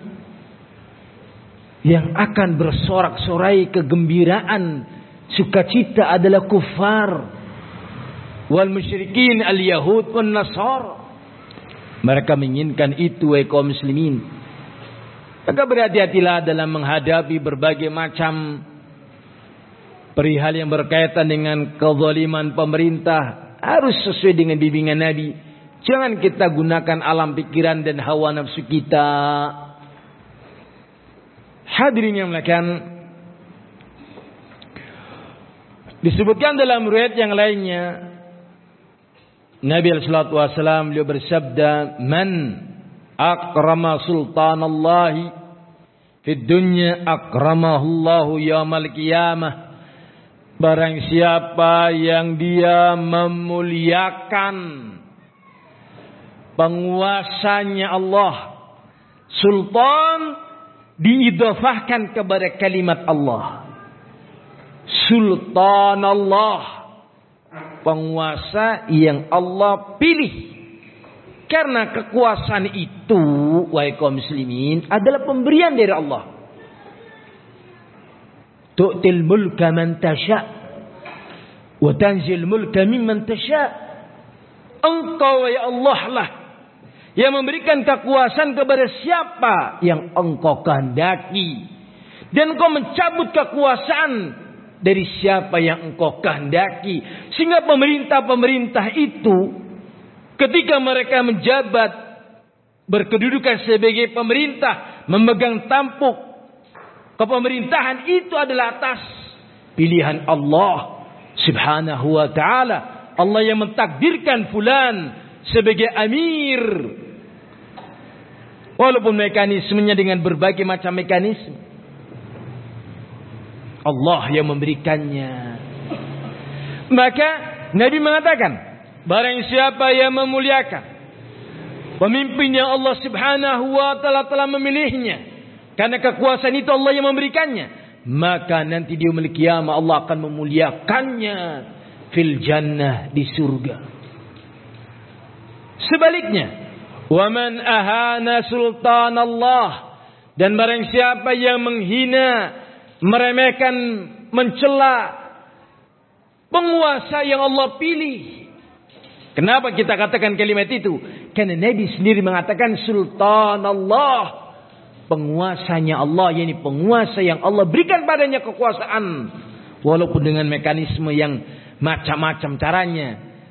Yang akan bersorak-sorai kegembiraan, sukacita adalah kufar wal musyrikin al yahud wan nasara. Mereka menginginkan itu wahai kaum muslimin. Maka berhati-hatilah dalam menghadapi berbagai macam perihal yang berkaitan dengan kezaliman pemerintah. Harus sesuai dengan bimbingan Nabi. Jangan kita gunakan alam pikiran dan hawa nafsu kita. Hadirin yang muliakan, Disebutkan dalam riwayat yang lainnya, Nabi sallallahu alaihi wasallam beliau bersabda, "Man akrama sultanallahi fid dunya akramahu yaumal qiyamah." Barang siapa yang dia memuliakan penguasanya Allah, sultan diidhafahkan kepada kalimat Allah. Sultan Allah, penguasa yang Allah pilih. Karena kekuasaan itu, wahai kaum muslimin, adalah pemberian dari Allah. Tu'til mulka man tasha wa tanzil mulka mimman tasha. Engkau ya Allah lah yang memberikan kekuasaan kepada siapa yang engkau kehendaki, dan engkau mencabut kekuasaan dari siapa yang engkau kehendaki. Sehingga pemerintah-pemerintah itu ketika mereka menjabat berkedudukan sebagai pemerintah, memegang tampuk kepemerintahan, itu adalah atas pilihan Allah Subhanahu wa ta'ala. Allah yang mentakdirkan fulan sebagai amir. Walaupun mekanismenya dengan berbagai macam mekanisme, Allah yang memberikannya. Maka Nabi mengatakan, barang siapa yang memuliakan pemimpin yang Allah Subhanahu wa ta'ala telah memilihnya, karena kekuasaan itu Allah yang memberikannya, maka nanti di yaumil qiyamah Allah akan memuliakannya fil jannah, di surga. Sebaliknya, wa man ahana sultan Allah, dan barang siapa yang menghina, meremehkan, mencela penguasa yang Allah pilih. Kenapa kita katakan kalimat itu? Karena Nabi sendiri mengatakan sultan Allah, penguasanya Allah, yakni penguasa yang Allah berikan padanya kekuasaan, walaupun dengan mekanisme yang macam-macam caranya.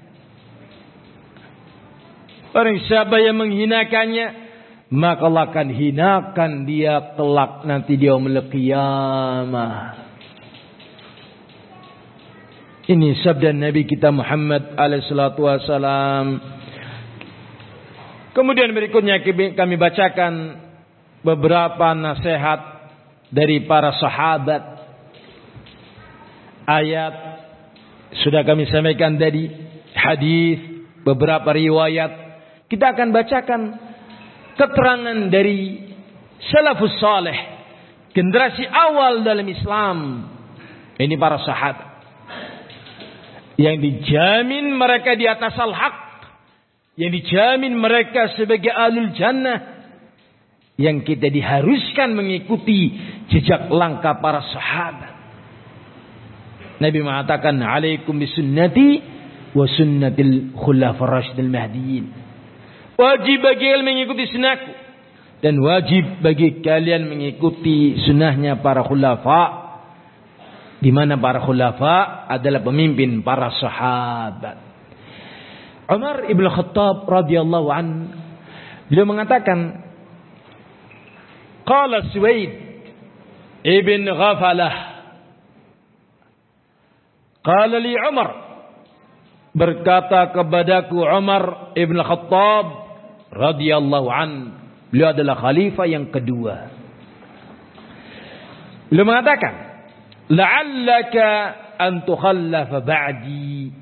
Orang siapa yang menghinakannya, maka Allah akan hinakan dia kelak nanti di yaumil qiyamah. Ini sabda Nabi kita Muhammad alaihi salatu wasalam. Kemudian berikutnya kami bacakan beberapa nasihat dari para sahabat. Ayat sudah kami sampaikan tadi, hadis, beberapa riwayat. Kita akan bacakan keterangan dari salafus saleh, generasi awal dalam Islam. Ini para sahabat yang dijamin mereka di atas al-haq, yang dijamin mereka sebagai ahlul jannah, yang kita diharuskan mengikuti jejak langkah para sahabat. Nabi mengatakan, "Alaikum bisunnati wa sunnatil khulafar rasyidil mahdiyyin." Wajib bagi kalian mengikuti sunnahku, dan wajib bagi kalian mengikuti sunnahnya para khulafa, di mana para khulafa adalah pemimpin para sahabat. Umar ibn Khattab radhiyallahu an, beliau mengatakan, qala Suwaid ibn Ghafalah, qala li Umar, berkata kepadaku Umar ibn Khattab radhiyallahu an, beliau adalah khalifah yang kedua. Beliau mengatakan, la'allaka an tukhallafa ba'di,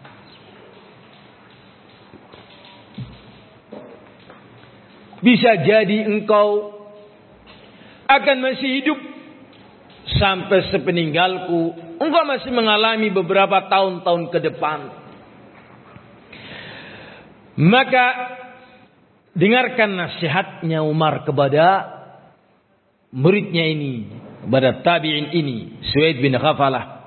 bisa jadi engkau akan masih hidup sampai sepeninggalku, engkau masih mengalami beberapa tahun-tahun ke depan. Maka dengarkan nasihatnya Umar kepada muridnya ini, kepada tabi'in ini, Suwaid bin Ghafalah.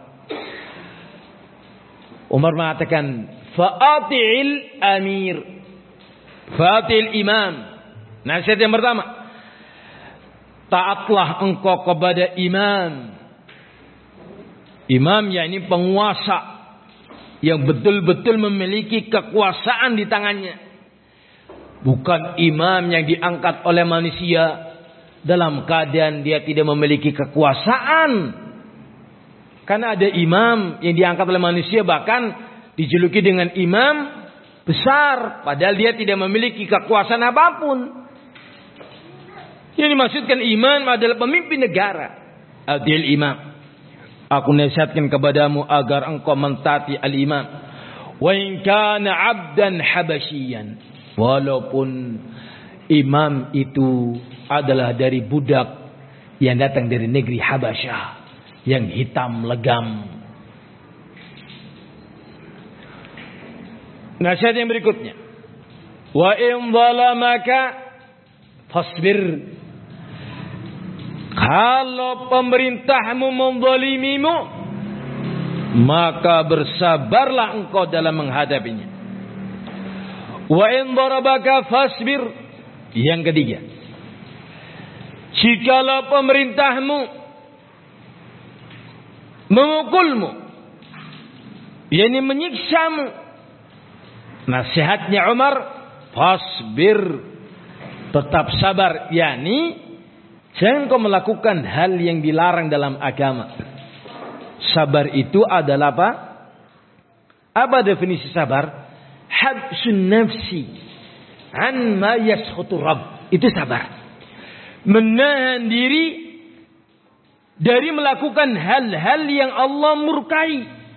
Umar mengatakan, fa'ati'il amir, fa'ati'il imam. Nasihat yang pertama, taatlah engkau kepada imam. Imam yakni penguasa yang betul-betul memiliki kekuasaan di tangannya. Bukan imam yang diangkat oleh manusia dalam keadaan dia tidak memiliki kekuasaan. Karena ada imam yang diangkat oleh manusia, bahkan dijuluki dengan imam besar, padahal dia tidak memiliki kekuasaan apapun. Yang dimaksudkan imam adalah pemimpin negara. Adil imam. Aku nasihatkan kepadamu agar engkau mentaati al-imam. Wa in kana 'abdan habasyian. Walaupun imam itu adalah dari budak yang datang dari negeri Habasyah, yang hitam legam. Nasihat yang berikutnya. Wa in zalamaka fasbir. Kalau pemerintahmu menzalimimu, maka bersabarlah engkau dalam menghadapinya. Wa in darabaka fasbir. Yang ketiga, jikalau pemerintahmu memukulmu, yakni menyiksamu, nasihatnya Umar, fasbir, tetap sabar, yakni jangan kau melakukan hal yang dilarang dalam agama. Sabar itu adalah apa? Apa definisi sabar? Habsun nafsi an ma yaskhutu rabb. Itu sabar. Menahan diri dari melakukan hal-hal yang Allah murkai.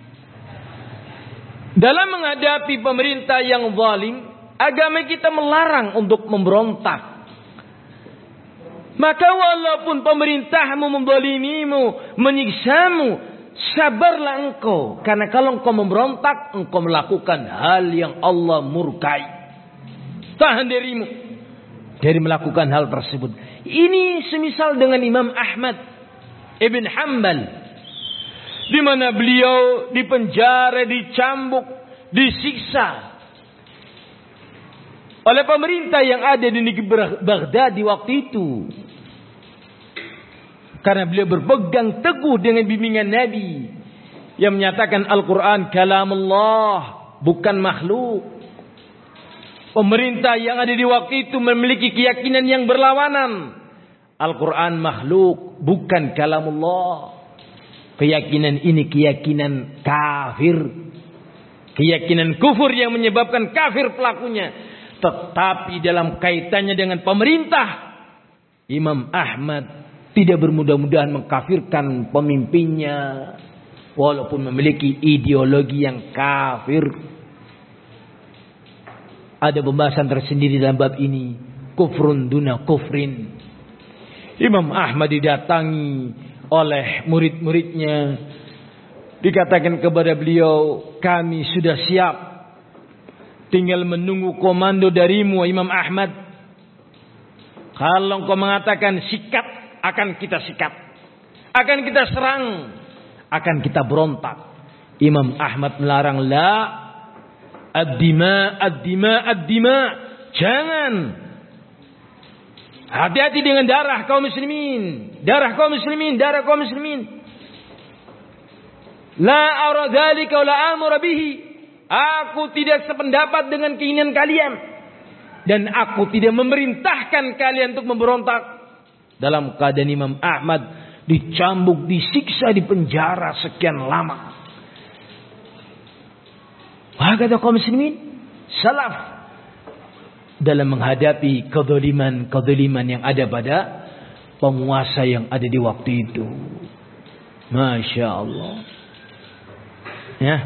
Dalam menghadapi pemerintah yang zalim, agama kita melarang untuk memberontak. Maka walaupun pemerintahmu menzalimimu, menyiksamu, sabarlah engkau. Karena kalau engkau memberontak, engkau melakukan hal yang Allah murkai. Tahan dirimu dari melakukan hal tersebut. Ini semisal dengan Imam Ahmad Ibn Hanbal, di mana beliau dipenjara, dicambuk, disiksa oleh pemerintah yang ada di negeri Baghdad di waktu itu. Karena beliau berpegang teguh dengan bimbingan Nabi yang menyatakan Al-Quran kalamullah, bukan makhluk. Pemerintah yang ada di waktu itu memiliki keyakinan yang berlawanan. Al-Quran makhluk, bukan kalamullah. Keyakinan ini keyakinan kafir. Keyakinan kufur yang menyebabkan kafir pelakunya. Tetapi dalam kaitannya dengan pemerintah, Imam Ahmad tidak bermudah-mudahan mengkafirkan pemimpinnya, walaupun memiliki ideologi yang kafir. Ada pembahasan tersendiri dalam bab ini. Kufrun duna kufrin. Imam Ahmad didatangi oleh murid-muridnya. Dikatakan kepada beliau, kami sudah siap, tinggal menunggu komando darimu Imam Ahmad. Kalau engkau mengatakan sikat, akan kita sikat. Akan kita serang. Akan kita berontak. Imam Ahmad melarang, la ad-dima, ad-dima, ad-dima. Jangan. Hati-hati dengan darah kaum muslimin. Darah kaum muslimin, darah kaum muslimin. La ara dzalika wa la amura bihi. Aku tidak sependapat dengan keinginan kalian. Dan aku tidak memerintahkan kalian untuk memberontak. Dalam keadaan Imam Ahmad dicambuk, disiksa, dipenjara sekian lama. Wah, kata kaum muslimin, salaf dalam menghadapi kezaliman yang ada pada penguasa yang ada di waktu itu. Masya Allah. Ya.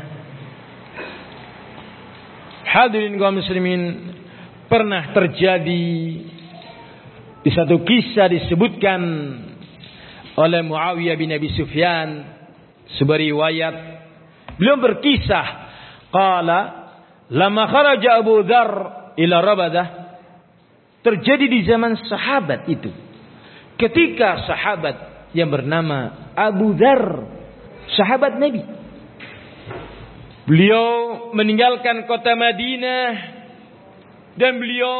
Hadirin kaum muslimin, pernah terjadi di satu kisah disebutkan oleh Muawiyah bin Abi Sufyan, sebuah riwayat. Beliau berkisah, qala lama kharaja Abu Dzar ila Rabadah, terjadi di zaman sahabat itu. Ketika sahabat yang bernama Abu Dzar, sahabat Nabi, beliau meninggalkan kota Madinah dan beliau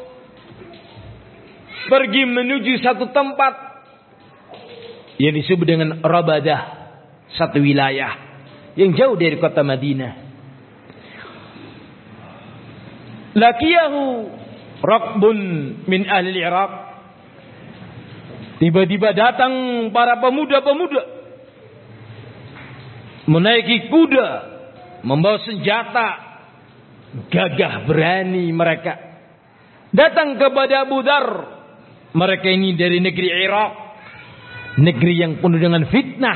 pergi menuju satu tempat yang disebut dengan Rabadah, satu wilayah yang jauh dari kota Madinah. Laqiyahu raqbun min ahli Iraq. Tiba-tiba datang para pemuda-pemuda menaiki kuda, membawa senjata, gagah berani mereka datang kepada Abu Dzar. Mereka ini dari negeri Irak, negeri yang penuh dengan fitnah.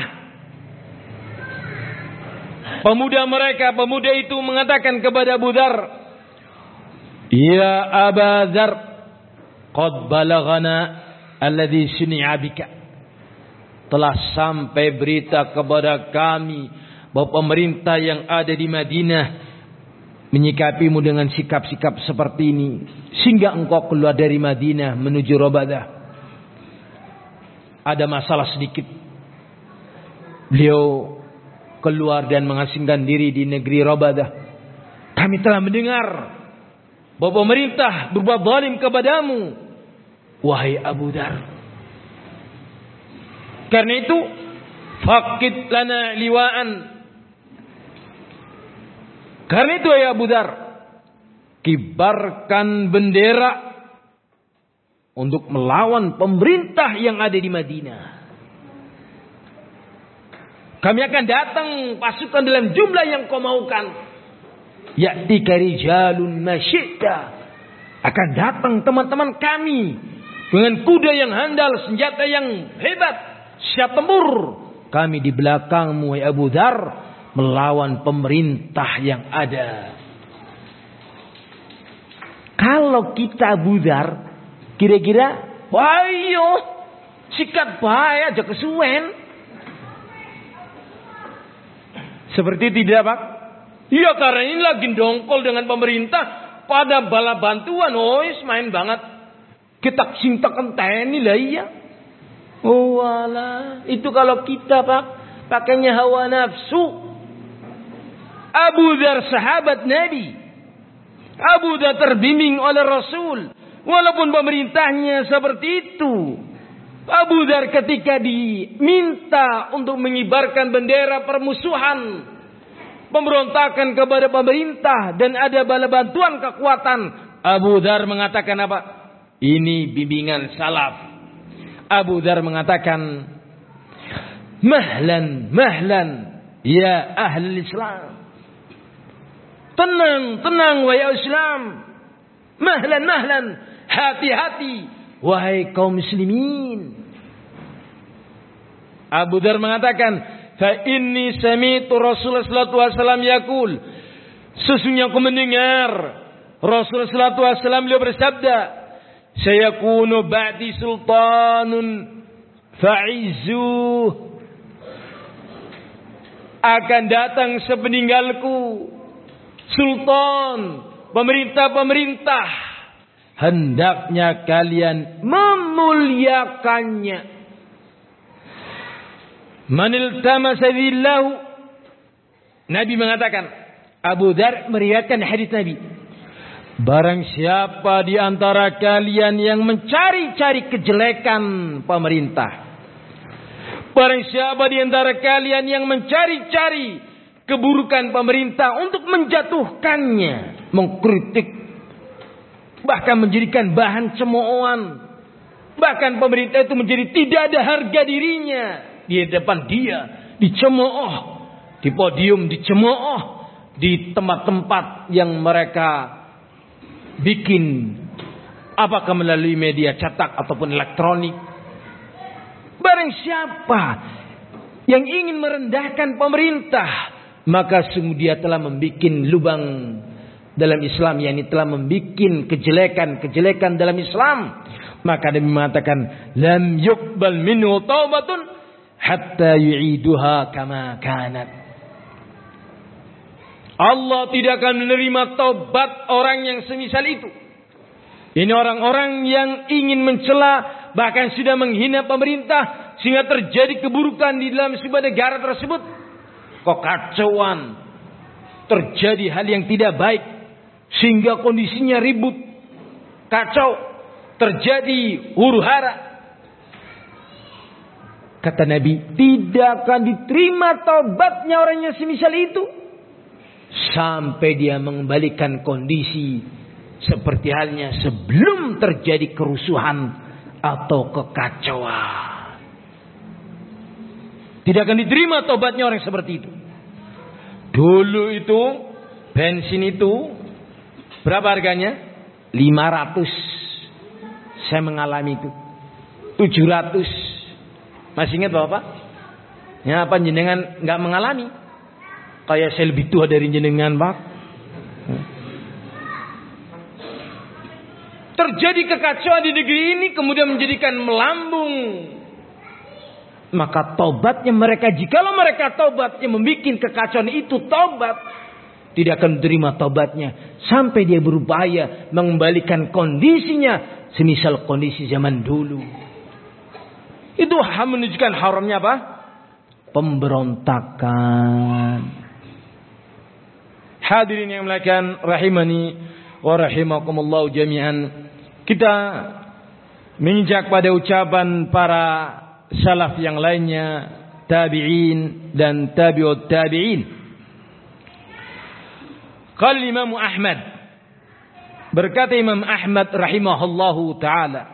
Pemuda itu mengatakan kepada Abu Dzar, "Ya Aba Dzar, qad balaghana alladhi suni'a bika." Telah sampai berita kepada kami bahwa pemerintah yang ada di Madinah menyikapimu dengan sikap-sikap seperti ini, sehingga engkau keluar dari Madinah menuju Rabadah. Ada masalah sedikit. Beliau keluar dan mengasingkan diri di negeri Rabadah. Kami telah mendengar bahwa pemerintah berbuat zalim kepadamu, wahai Abu Dzar. Karena itu, faqid lana liwa'an. Karena itu ya Abu Dzar, kibarkan bendera untuk melawan pemerintah yang ada di Madinah. Kami akan datang pasukan dalam jumlah yang kau maukan. Ya'tika rijalun masyidda. Akan datang teman-teman kami dengan kuda yang handal, senjata yang hebat, siap tempur. Kami di belakangmu ya Abu Dzar, melawan pemerintah yang ada. Kalau kita Abu Dzar, kira-kira, ayo sikat bae aja kesuwen. Seperti tidak Pak? Iya, karena ini lagi dongkol dengan pemerintah pada bala bantuan. Main banget. Kita cinta kenteni lah iya. Oh wala, itu kalau kita Pak, pakainya hawa nafsu. Abu Dzar sahabat Nabi. Abu Dzar terbimbing oleh Rasul, walaupun pemerintahnya seperti itu. Abu Dzar ketika diminta untuk mengibarkan bendera permusuhan, pemberontakan kepada pemerintah dan ada bala bantuan kekuatan, Abu Dzar mengatakan apa? Ini bimbingan salaf. Abu Dzar mengatakan, mahlan, mahlan, ya ahli Islam. Tenang, tenang, wahai Islam. Mahlan, mahlan, hati-hati, wahai kaum muslimin. Abu Dzar mengatakan, fa inni sami'tu Rasulullah sallallahu alaihi wasallam yaqul. Sesungguhnya aku mendengar Rasulullah sallallahu alaihi wasallam beliau bersabda, sayakunu ba'di sultanun fa'izuh. Akan datang sepeninggalku sultan, pemerintah-pemerintah, hendaknya kalian memuliakannya. Manil tamasa billahu. Nabi mengatakan, Abu Dzar meriwayatkan hadis Nabi, barang siapa di antara kalian yang mencari-cari kejelekan pemerintah, barang siapa di antara kalian yang mencari-cari keburukan pemerintah untuk menjatuhkannya, mengkritik, bahkan menjadikan bahan cemoohan, bahkan pemerintah itu menjadi tidak ada harga dirinya di depan dia, dicemooh, di podium dicemooh, di tempat-tempat yang mereka bikin, apakah melalui media cetak ataupun elektronik. Barang siapa yang ingin merendahkan pemerintah, maka sungguh dia telah membuat lubang dalam Islam, yakni telah membuat kejelekan dalam Islam. Maka Nabi mengatakan, lam yuqbal minhu taubatun hatta yu'iduha kama kanat. Allah tidak akan menerima taubat orang yang semisal itu. Ini orang-orang yang ingin mencela, bahkan sudah menghina pemerintah, sehingga terjadi keburukan di dalam sebuah negara tersebut. Kekacauan, terjadi hal yang tidak baik, sehingga kondisinya ribut, kacau, terjadi huru-hara. Kata Nabi, tidak akan diterima taubatnya orang yang semisal itu sampai dia mengembalikan kondisi seperti halnya sebelum terjadi kerusuhan atau kekacauan. Tidak akan diterima taubatnya orang seperti itu. Dulu itu bensin itu berapa harganya? 500. Saya mengalami itu. 700. Masih ingat Bapak? Ya, apa jenengan nggak mengalami? Kayak saya lebih tua dari jenengan, Pak. Terjadi kekacauan di negeri ini kemudian menjadikan melambung. Maka tobatnya mereka, jikalau mereka tobatnya membuat kekacauan itu tobat, tidak akan terima tobatnya sampai dia berupaya mengembalikan kondisinya semisal kondisi zaman dulu. Itu menunjukkan haramnya apa? Pemberontakan. Hadirin yang muliakan rahimani wa rahimakumullah jami'an. Kita menginjak pada ucapan para salaf yang lainnya, tabi'in dan tabi'ut tabi'in. Qala Imam Ahmad, berkata Imam Ahmad rahimahullahu taala,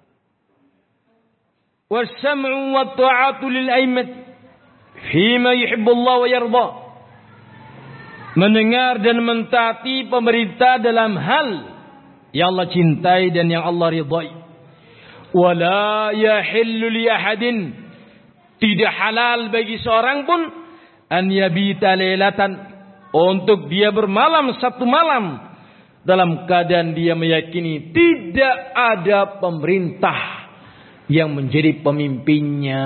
was-sam'u wat-ta'atu lil a'immati fima yuhibbu Allah wa yarda. Mendengar dan mentaati pemerintah dalam hal yang Allah cintai dan yang Allah ridai. Wala yahillu li ahadin, tidak halal bagi seorang pun an yabita lailatan, untuk dia bermalam satu malam dalam keadaan dia meyakini tidak ada pemerintah yang menjadi pemimpinnya.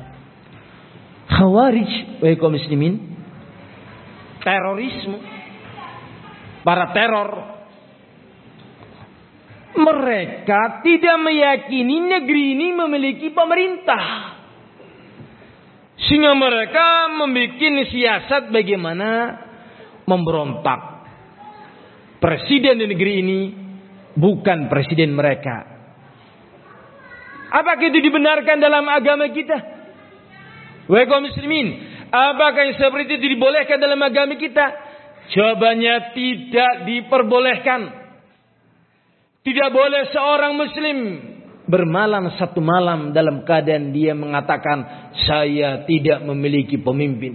Khawarij, wahai kaum muslimin, terorisme, para teror, mereka tidak meyakini negeri ini memiliki pemerintah, sehingga mereka membuat siasat bagaimana memberontak. Presiden di negeri ini bukan presiden mereka. Apakah itu dibenarkan dalam agama kita? Wahai kaum muslimin, apakah yang seperti itu dibolehkan dalam agama kita? Jawabannya tidak diperbolehkan. Tidak boleh seorang muslim bermalam satu malam dalam keadaan dia mengatakan saya tidak memiliki pemimpin.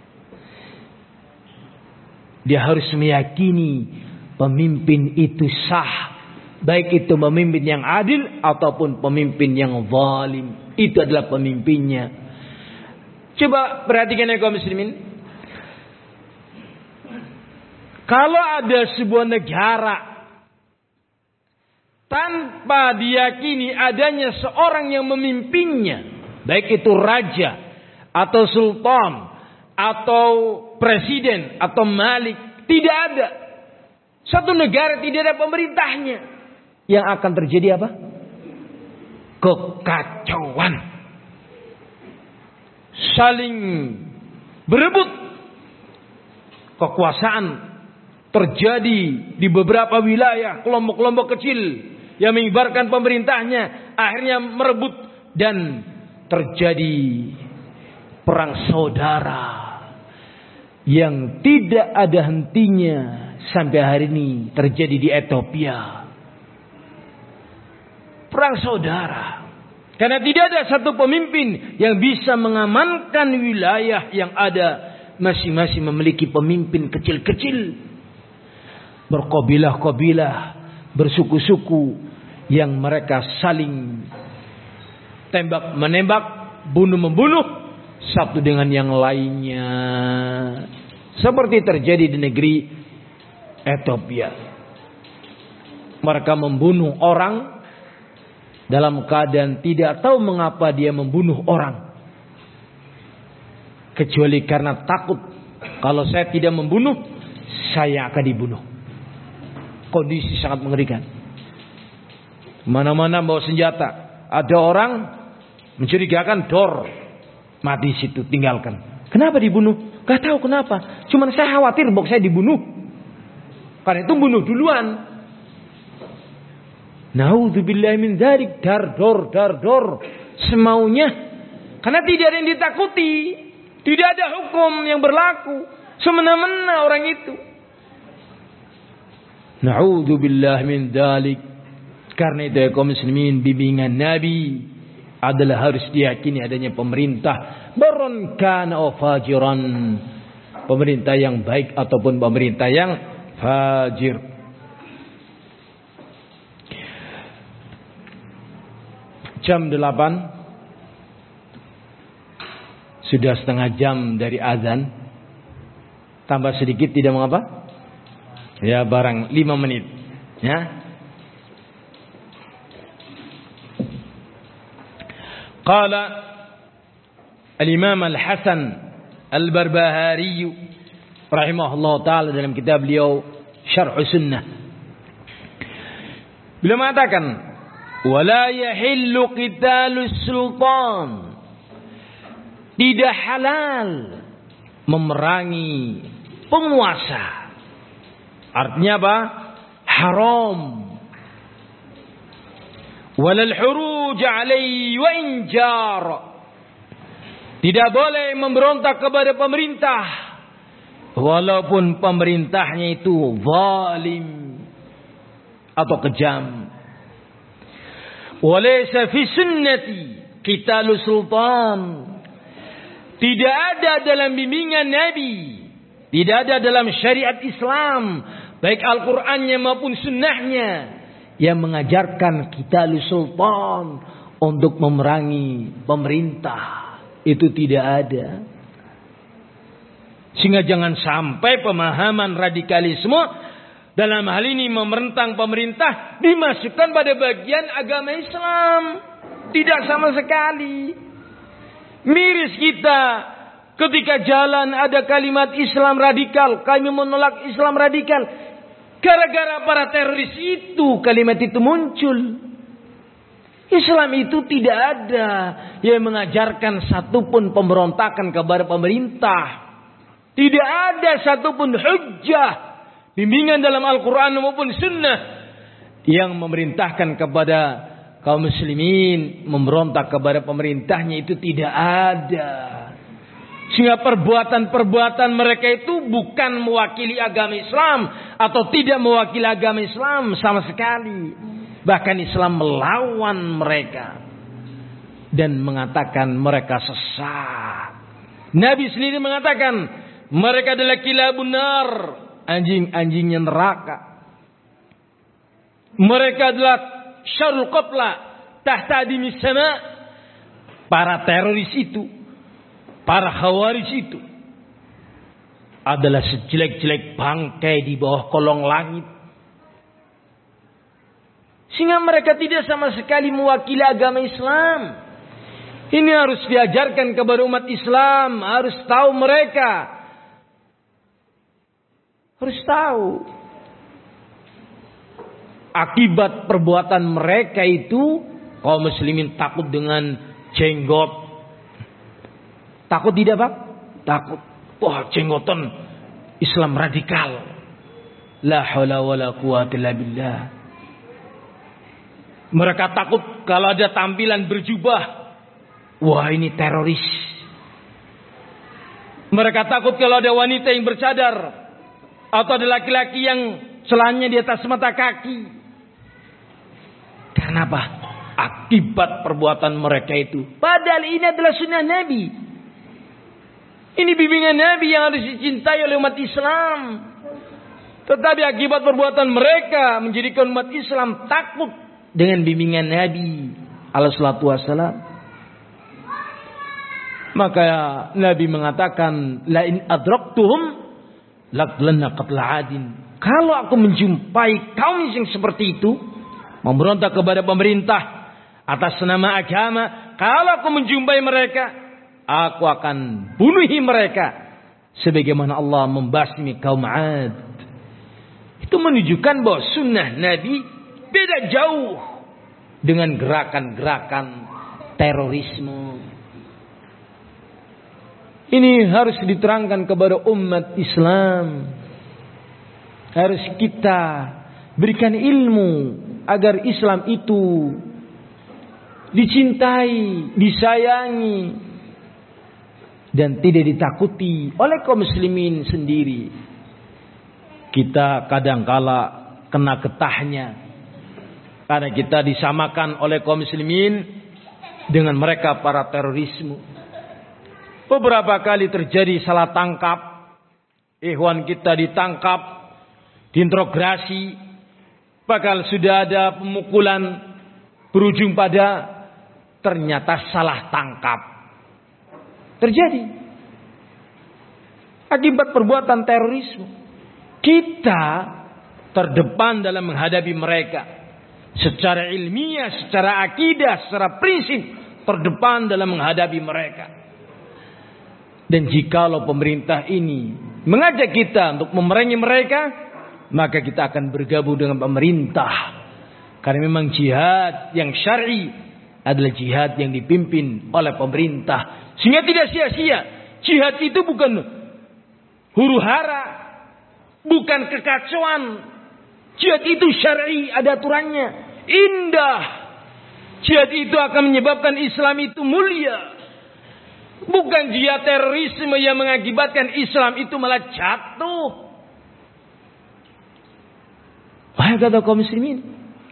Dia harus meyakini pemimpin itu sah, baik itu pemimpin yang adil ataupun pemimpin yang zalim. Itu adalah pemimpinnya. Coba perhatikan ya kaum muslimin. Kalau ada sebuah negara tanpa diyakini adanya seorang yang memimpinnya, baik itu raja atau sultan atau presiden atau malik, tidak ada. Satu negara tidak ada pemerintahnya. Yang akan terjadi apa? Kekacauan. Saling berebut kekuasaan terjadi di beberapa wilayah, kelompok-kelompok kecil yang mengibarkan pemerintahnya akhirnya merebut dan terjadi perang saudara yang tidak ada hentinya sampai hari ini terjadi di Ethiopia. Perang saudara. Karena tidak ada satu pemimpin yang bisa mengamankan wilayah yang ada. Masing-masing memiliki pemimpin kecil-kecil. Berkabilah-kabilah, bersuku-suku yang mereka saling tembak-menembak, bunuh-membunuh satu dengan yang lainnya. Seperti terjadi di negeri Ethiopia. Mereka membunuh orang dalam keadaan tidak tahu mengapa dia membunuh orang. Kecuali karena takut, kalau saya tidak membunuh, saya akan dibunuh. Kondisi sangat mengerikan. Mana-mana bawa senjata. Ada orang mencurigakan, dor, mati situ, tinggalkan. Kenapa dibunuh? Gak tahu kenapa. Cuman saya khawatir bahwa saya dibunuh. Karena itu bunuh duluan. Naudzubillahi min dzalik, dar dor semaunya. Karena tidak ada yang ditakuti, tidak ada hukum yang berlaku, semena-mena orang itu. Naudzubillahi min dzalik. Karena itu ya kaum muslimin, bimbingan Nabi adalah harus diyakini adanya pemerintah, baron kana aw fajiran, pemerintah yang baik ataupun pemerintah yang fajir. Jam 8 sudah setengah jam dari azan. Tambah sedikit tidak mengapa? Ya, barang 5 menit. Ya. Qala Al-Imam Al-Hasan Al-Barbahari rahimahullah ta'ala dalam kitab beliau Syarh Sunnah. Beliau mengatakan, "Wala yahillu qitalus sultan." Tidak halal memerangi penguasa. Artinya apa? Haram. Walal huruj alaihi wa injar. Tidak boleh memberontak kepada pemerintah walaupun pemerintahnya itu zalim atau kejam. Walaysa fi sunnati qitalu sultan. Tidak ada dalam bimbingan Nabi, tidak ada dalam syariat Islam, baik Al-Qur'annya maupun sunnahnya, yang mengajarkan qitalu sultan untuk memerangi pemerintah. Itu tidak ada. Sehingga jangan sampai pemahaman radikalisme dalam hal ini memerintang pemerintah dimasukkan pada bagian agama Islam. Tidak sama sekali. Miris kita ketika jalan ada kalimat Islam radikal, kami menolak Islam radikal. Gara-gara para teroris itu kalimat itu muncul. Islam itu tidak ada yang mengajarkan satupun pemberontakan kepada pemerintah. Tidak ada satupun hujjah, bimbingan dalam Al-Quran maupun Sunnah yang memerintahkan kepada kaum muslimin memberontak kepada pemerintahnya. Itu tidak ada. Sehingga perbuatan-perbuatan mereka itu bukan mewakili agama Islam atau tidak mewakili agama Islam sama sekali. Bahkan Islam melawan mereka dan mengatakan mereka sesat. Nabi sendiri mengatakan mereka adalah kilabun nar, anjing-anjingnya neraka. Mereka adalah syarul qatla tahta adimis sama. Para teroris itu, para khawarij itu adalah sejelek-jelek bangkai di bawah kolong langit. Sehingga mereka tidak sama sekali mewakili agama Islam. Ini harus diajarkan kepada umat Islam. Harus tahu mereka. Harus tahu. Akibat perbuatan mereka itu, kaum muslimin takut dengan jenggot. Takut tidak, Pak? Takut. Wah, jenggotan Islam radikal. La haula wala quwwata illa billah. Mereka takut kalau ada tampilan berjubah. Wah, ini teroris. Mereka takut kalau ada wanita yang bercadar. Atau ada laki-laki yang celahnya di atas mata kaki. Karena apa? Akibat perbuatan mereka itu. Padahal ini adalah sunnah Nabi. Ini bimbingan Nabi yang harus dicintai oleh umat Islam. Tetapi akibat perbuatan mereka menjadikan umat Islam takut dengan bimbingan Nabi alaihi salatu wassalam. Maka Nabi mengatakan, la in adraktuhum laqlanna qatla adin. Kalau aku menjumpai kaum yang seperti itu, memberontak kepada pemerintah atas nama agama, kalau aku menjumpai mereka, aku akan bunuhi mereka sebagaimana Allah membasmi kaum Ad. Itu menunjukkan bahwa sunnah Nabi beda jauh dengan gerakan-gerakan terorisme. Ini harus diterangkan kepada umat Islam. Harus kita berikan ilmu agar Islam itu dicintai, disayangi, dan tidak ditakuti oleh kaum muslimin sendiri. Kita kadangkala kena getahnya karena kita disamakan oleh kaum muslimin dengan mereka para terorisme. Beberapa kali terjadi salah tangkap ikhwan kita ditangkap, diinterogasi, bakal sudah ada pemukulan berujung pada ternyata salah tangkap. Terjadi akibat perbuatan terorisme. Kita terdepan dalam menghadapi mereka secara ilmiah, secara akidah, secara prinsip, terdepan dalam menghadapi mereka. Dan jikalau pemerintah ini mengajak kita untuk memerangi mereka, maka kita akan bergabung dengan pemerintah. Karena memang jihad yang syar'i adalah jihad yang dipimpin oleh pemerintah. Sehingga tidak sia-sia. Jihad itu bukan huru-hara, bukan kekacauan. Jihad itu syar'i, ada aturannya. Indah. Jihad itu akan menyebabkan Islam itu mulia. Bukan jihad terorisme yang mengakibatkan Islam itu malah jatuh. Wahai kata kaum muslimin,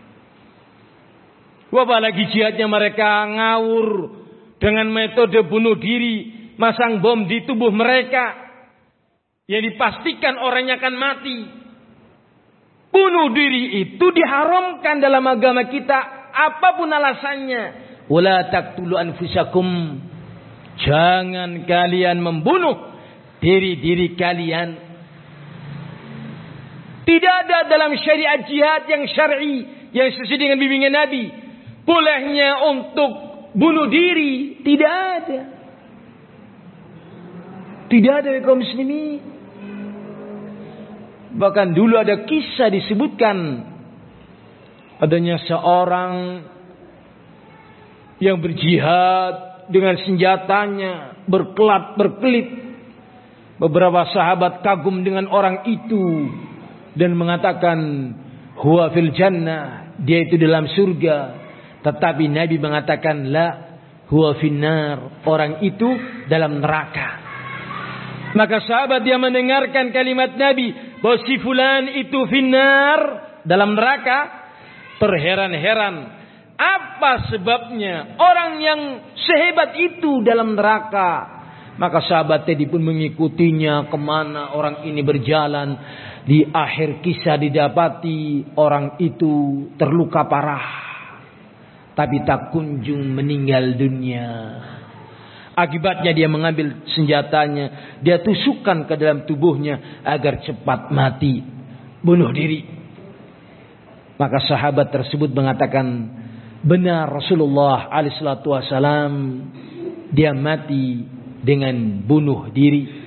apalagi jihadnya mereka ngawur dengan metode bunuh diri, masang bom di tubuh mereka yang dipastikan orangnya akan mati. Bunuh diri itu diharamkan dalam agama kita, apapun alasannya. Wala taqtulu anfusakum, jangan kalian membunuh diri-diri kalian. Tidak ada dalam syariat jihad yang syar'i, yang sesuai dengan bimbingan Nabi, bolehnya untuk bunuh diri. Tidak ada. Tidak ada kaum muslimin. Bahkan dulu ada kisah disebutkan adanya seorang yang berjihad dengan senjatanya, berkelip. Beberapa sahabat kagum dengan orang itu dan mengatakan huwa fil jannah, dia itu dalam surga. Tetapi Nabi mengatakan la huwa finnar, orang itu dalam neraka. Maka sahabat yang mendengarkan kalimat Nabi bahwa si fulan itu finnar, dalam neraka, terheran-heran. Apa sebabnya orang yang sehebat itu dalam neraka? Maka sahabat tadi pun mengikutinya kemana orang ini berjalan. Di akhir kisah didapati orang itu terluka parah, tapi tak kunjung meninggal dunia. Akibatnya dia mengambil senjatanya, dia tusukkan ke dalam tubuhnya agar cepat mati, bunuh diri. Maka sahabat tersebut mengatakan, benar Rasulullah SAW, dia mati dengan bunuh diri.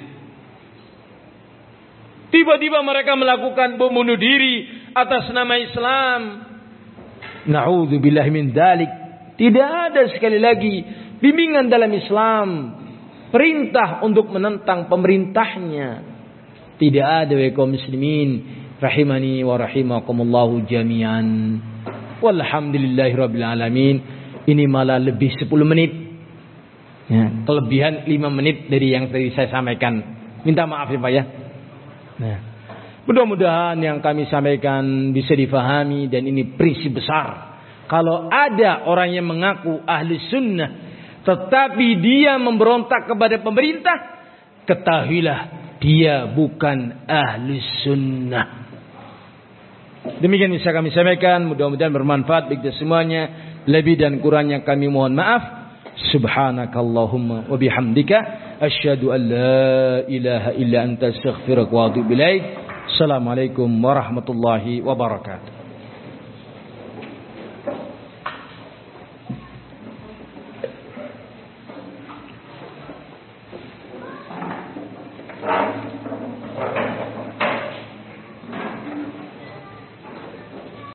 Tiba-tiba mereka melakukan bom bunuh diri atas nama Islam. Na'udzubillah min dzalik. Tidak ada sekali lagi bimbingan dalam Islam, perintah untuk menentang pemerintahnya. Tidak ada wa kaum muslimin rahimani wa rahimakumullahu jami'an. Walhamdulillahirabbil alamin. Ini malah lebih 10 menit. Ya, kelebihan 5 menit dari yang tadi saya sampaikan. Minta maaf ya Pak ya. Nah, mudah-mudahan yang kami sampaikan bisa difahami, dan ini prinsip besar. Kalau ada orang yang mengaku ahli sunnah tetapi dia memberontak kepada pemerintah, ketahuilah dia bukan ahli sunnah. Demikian bisa kami sampaikan, mudah-mudahan bermanfaat bagi semuanya. Lebih dan kurangnya kami mohon maaf. Subhanakallahumma wa bihamdika asyhadu an la ilaha illa anta astaghfiruka wa atubu ilaik. Assalamualaikum warahmatullahi wabarakatuh.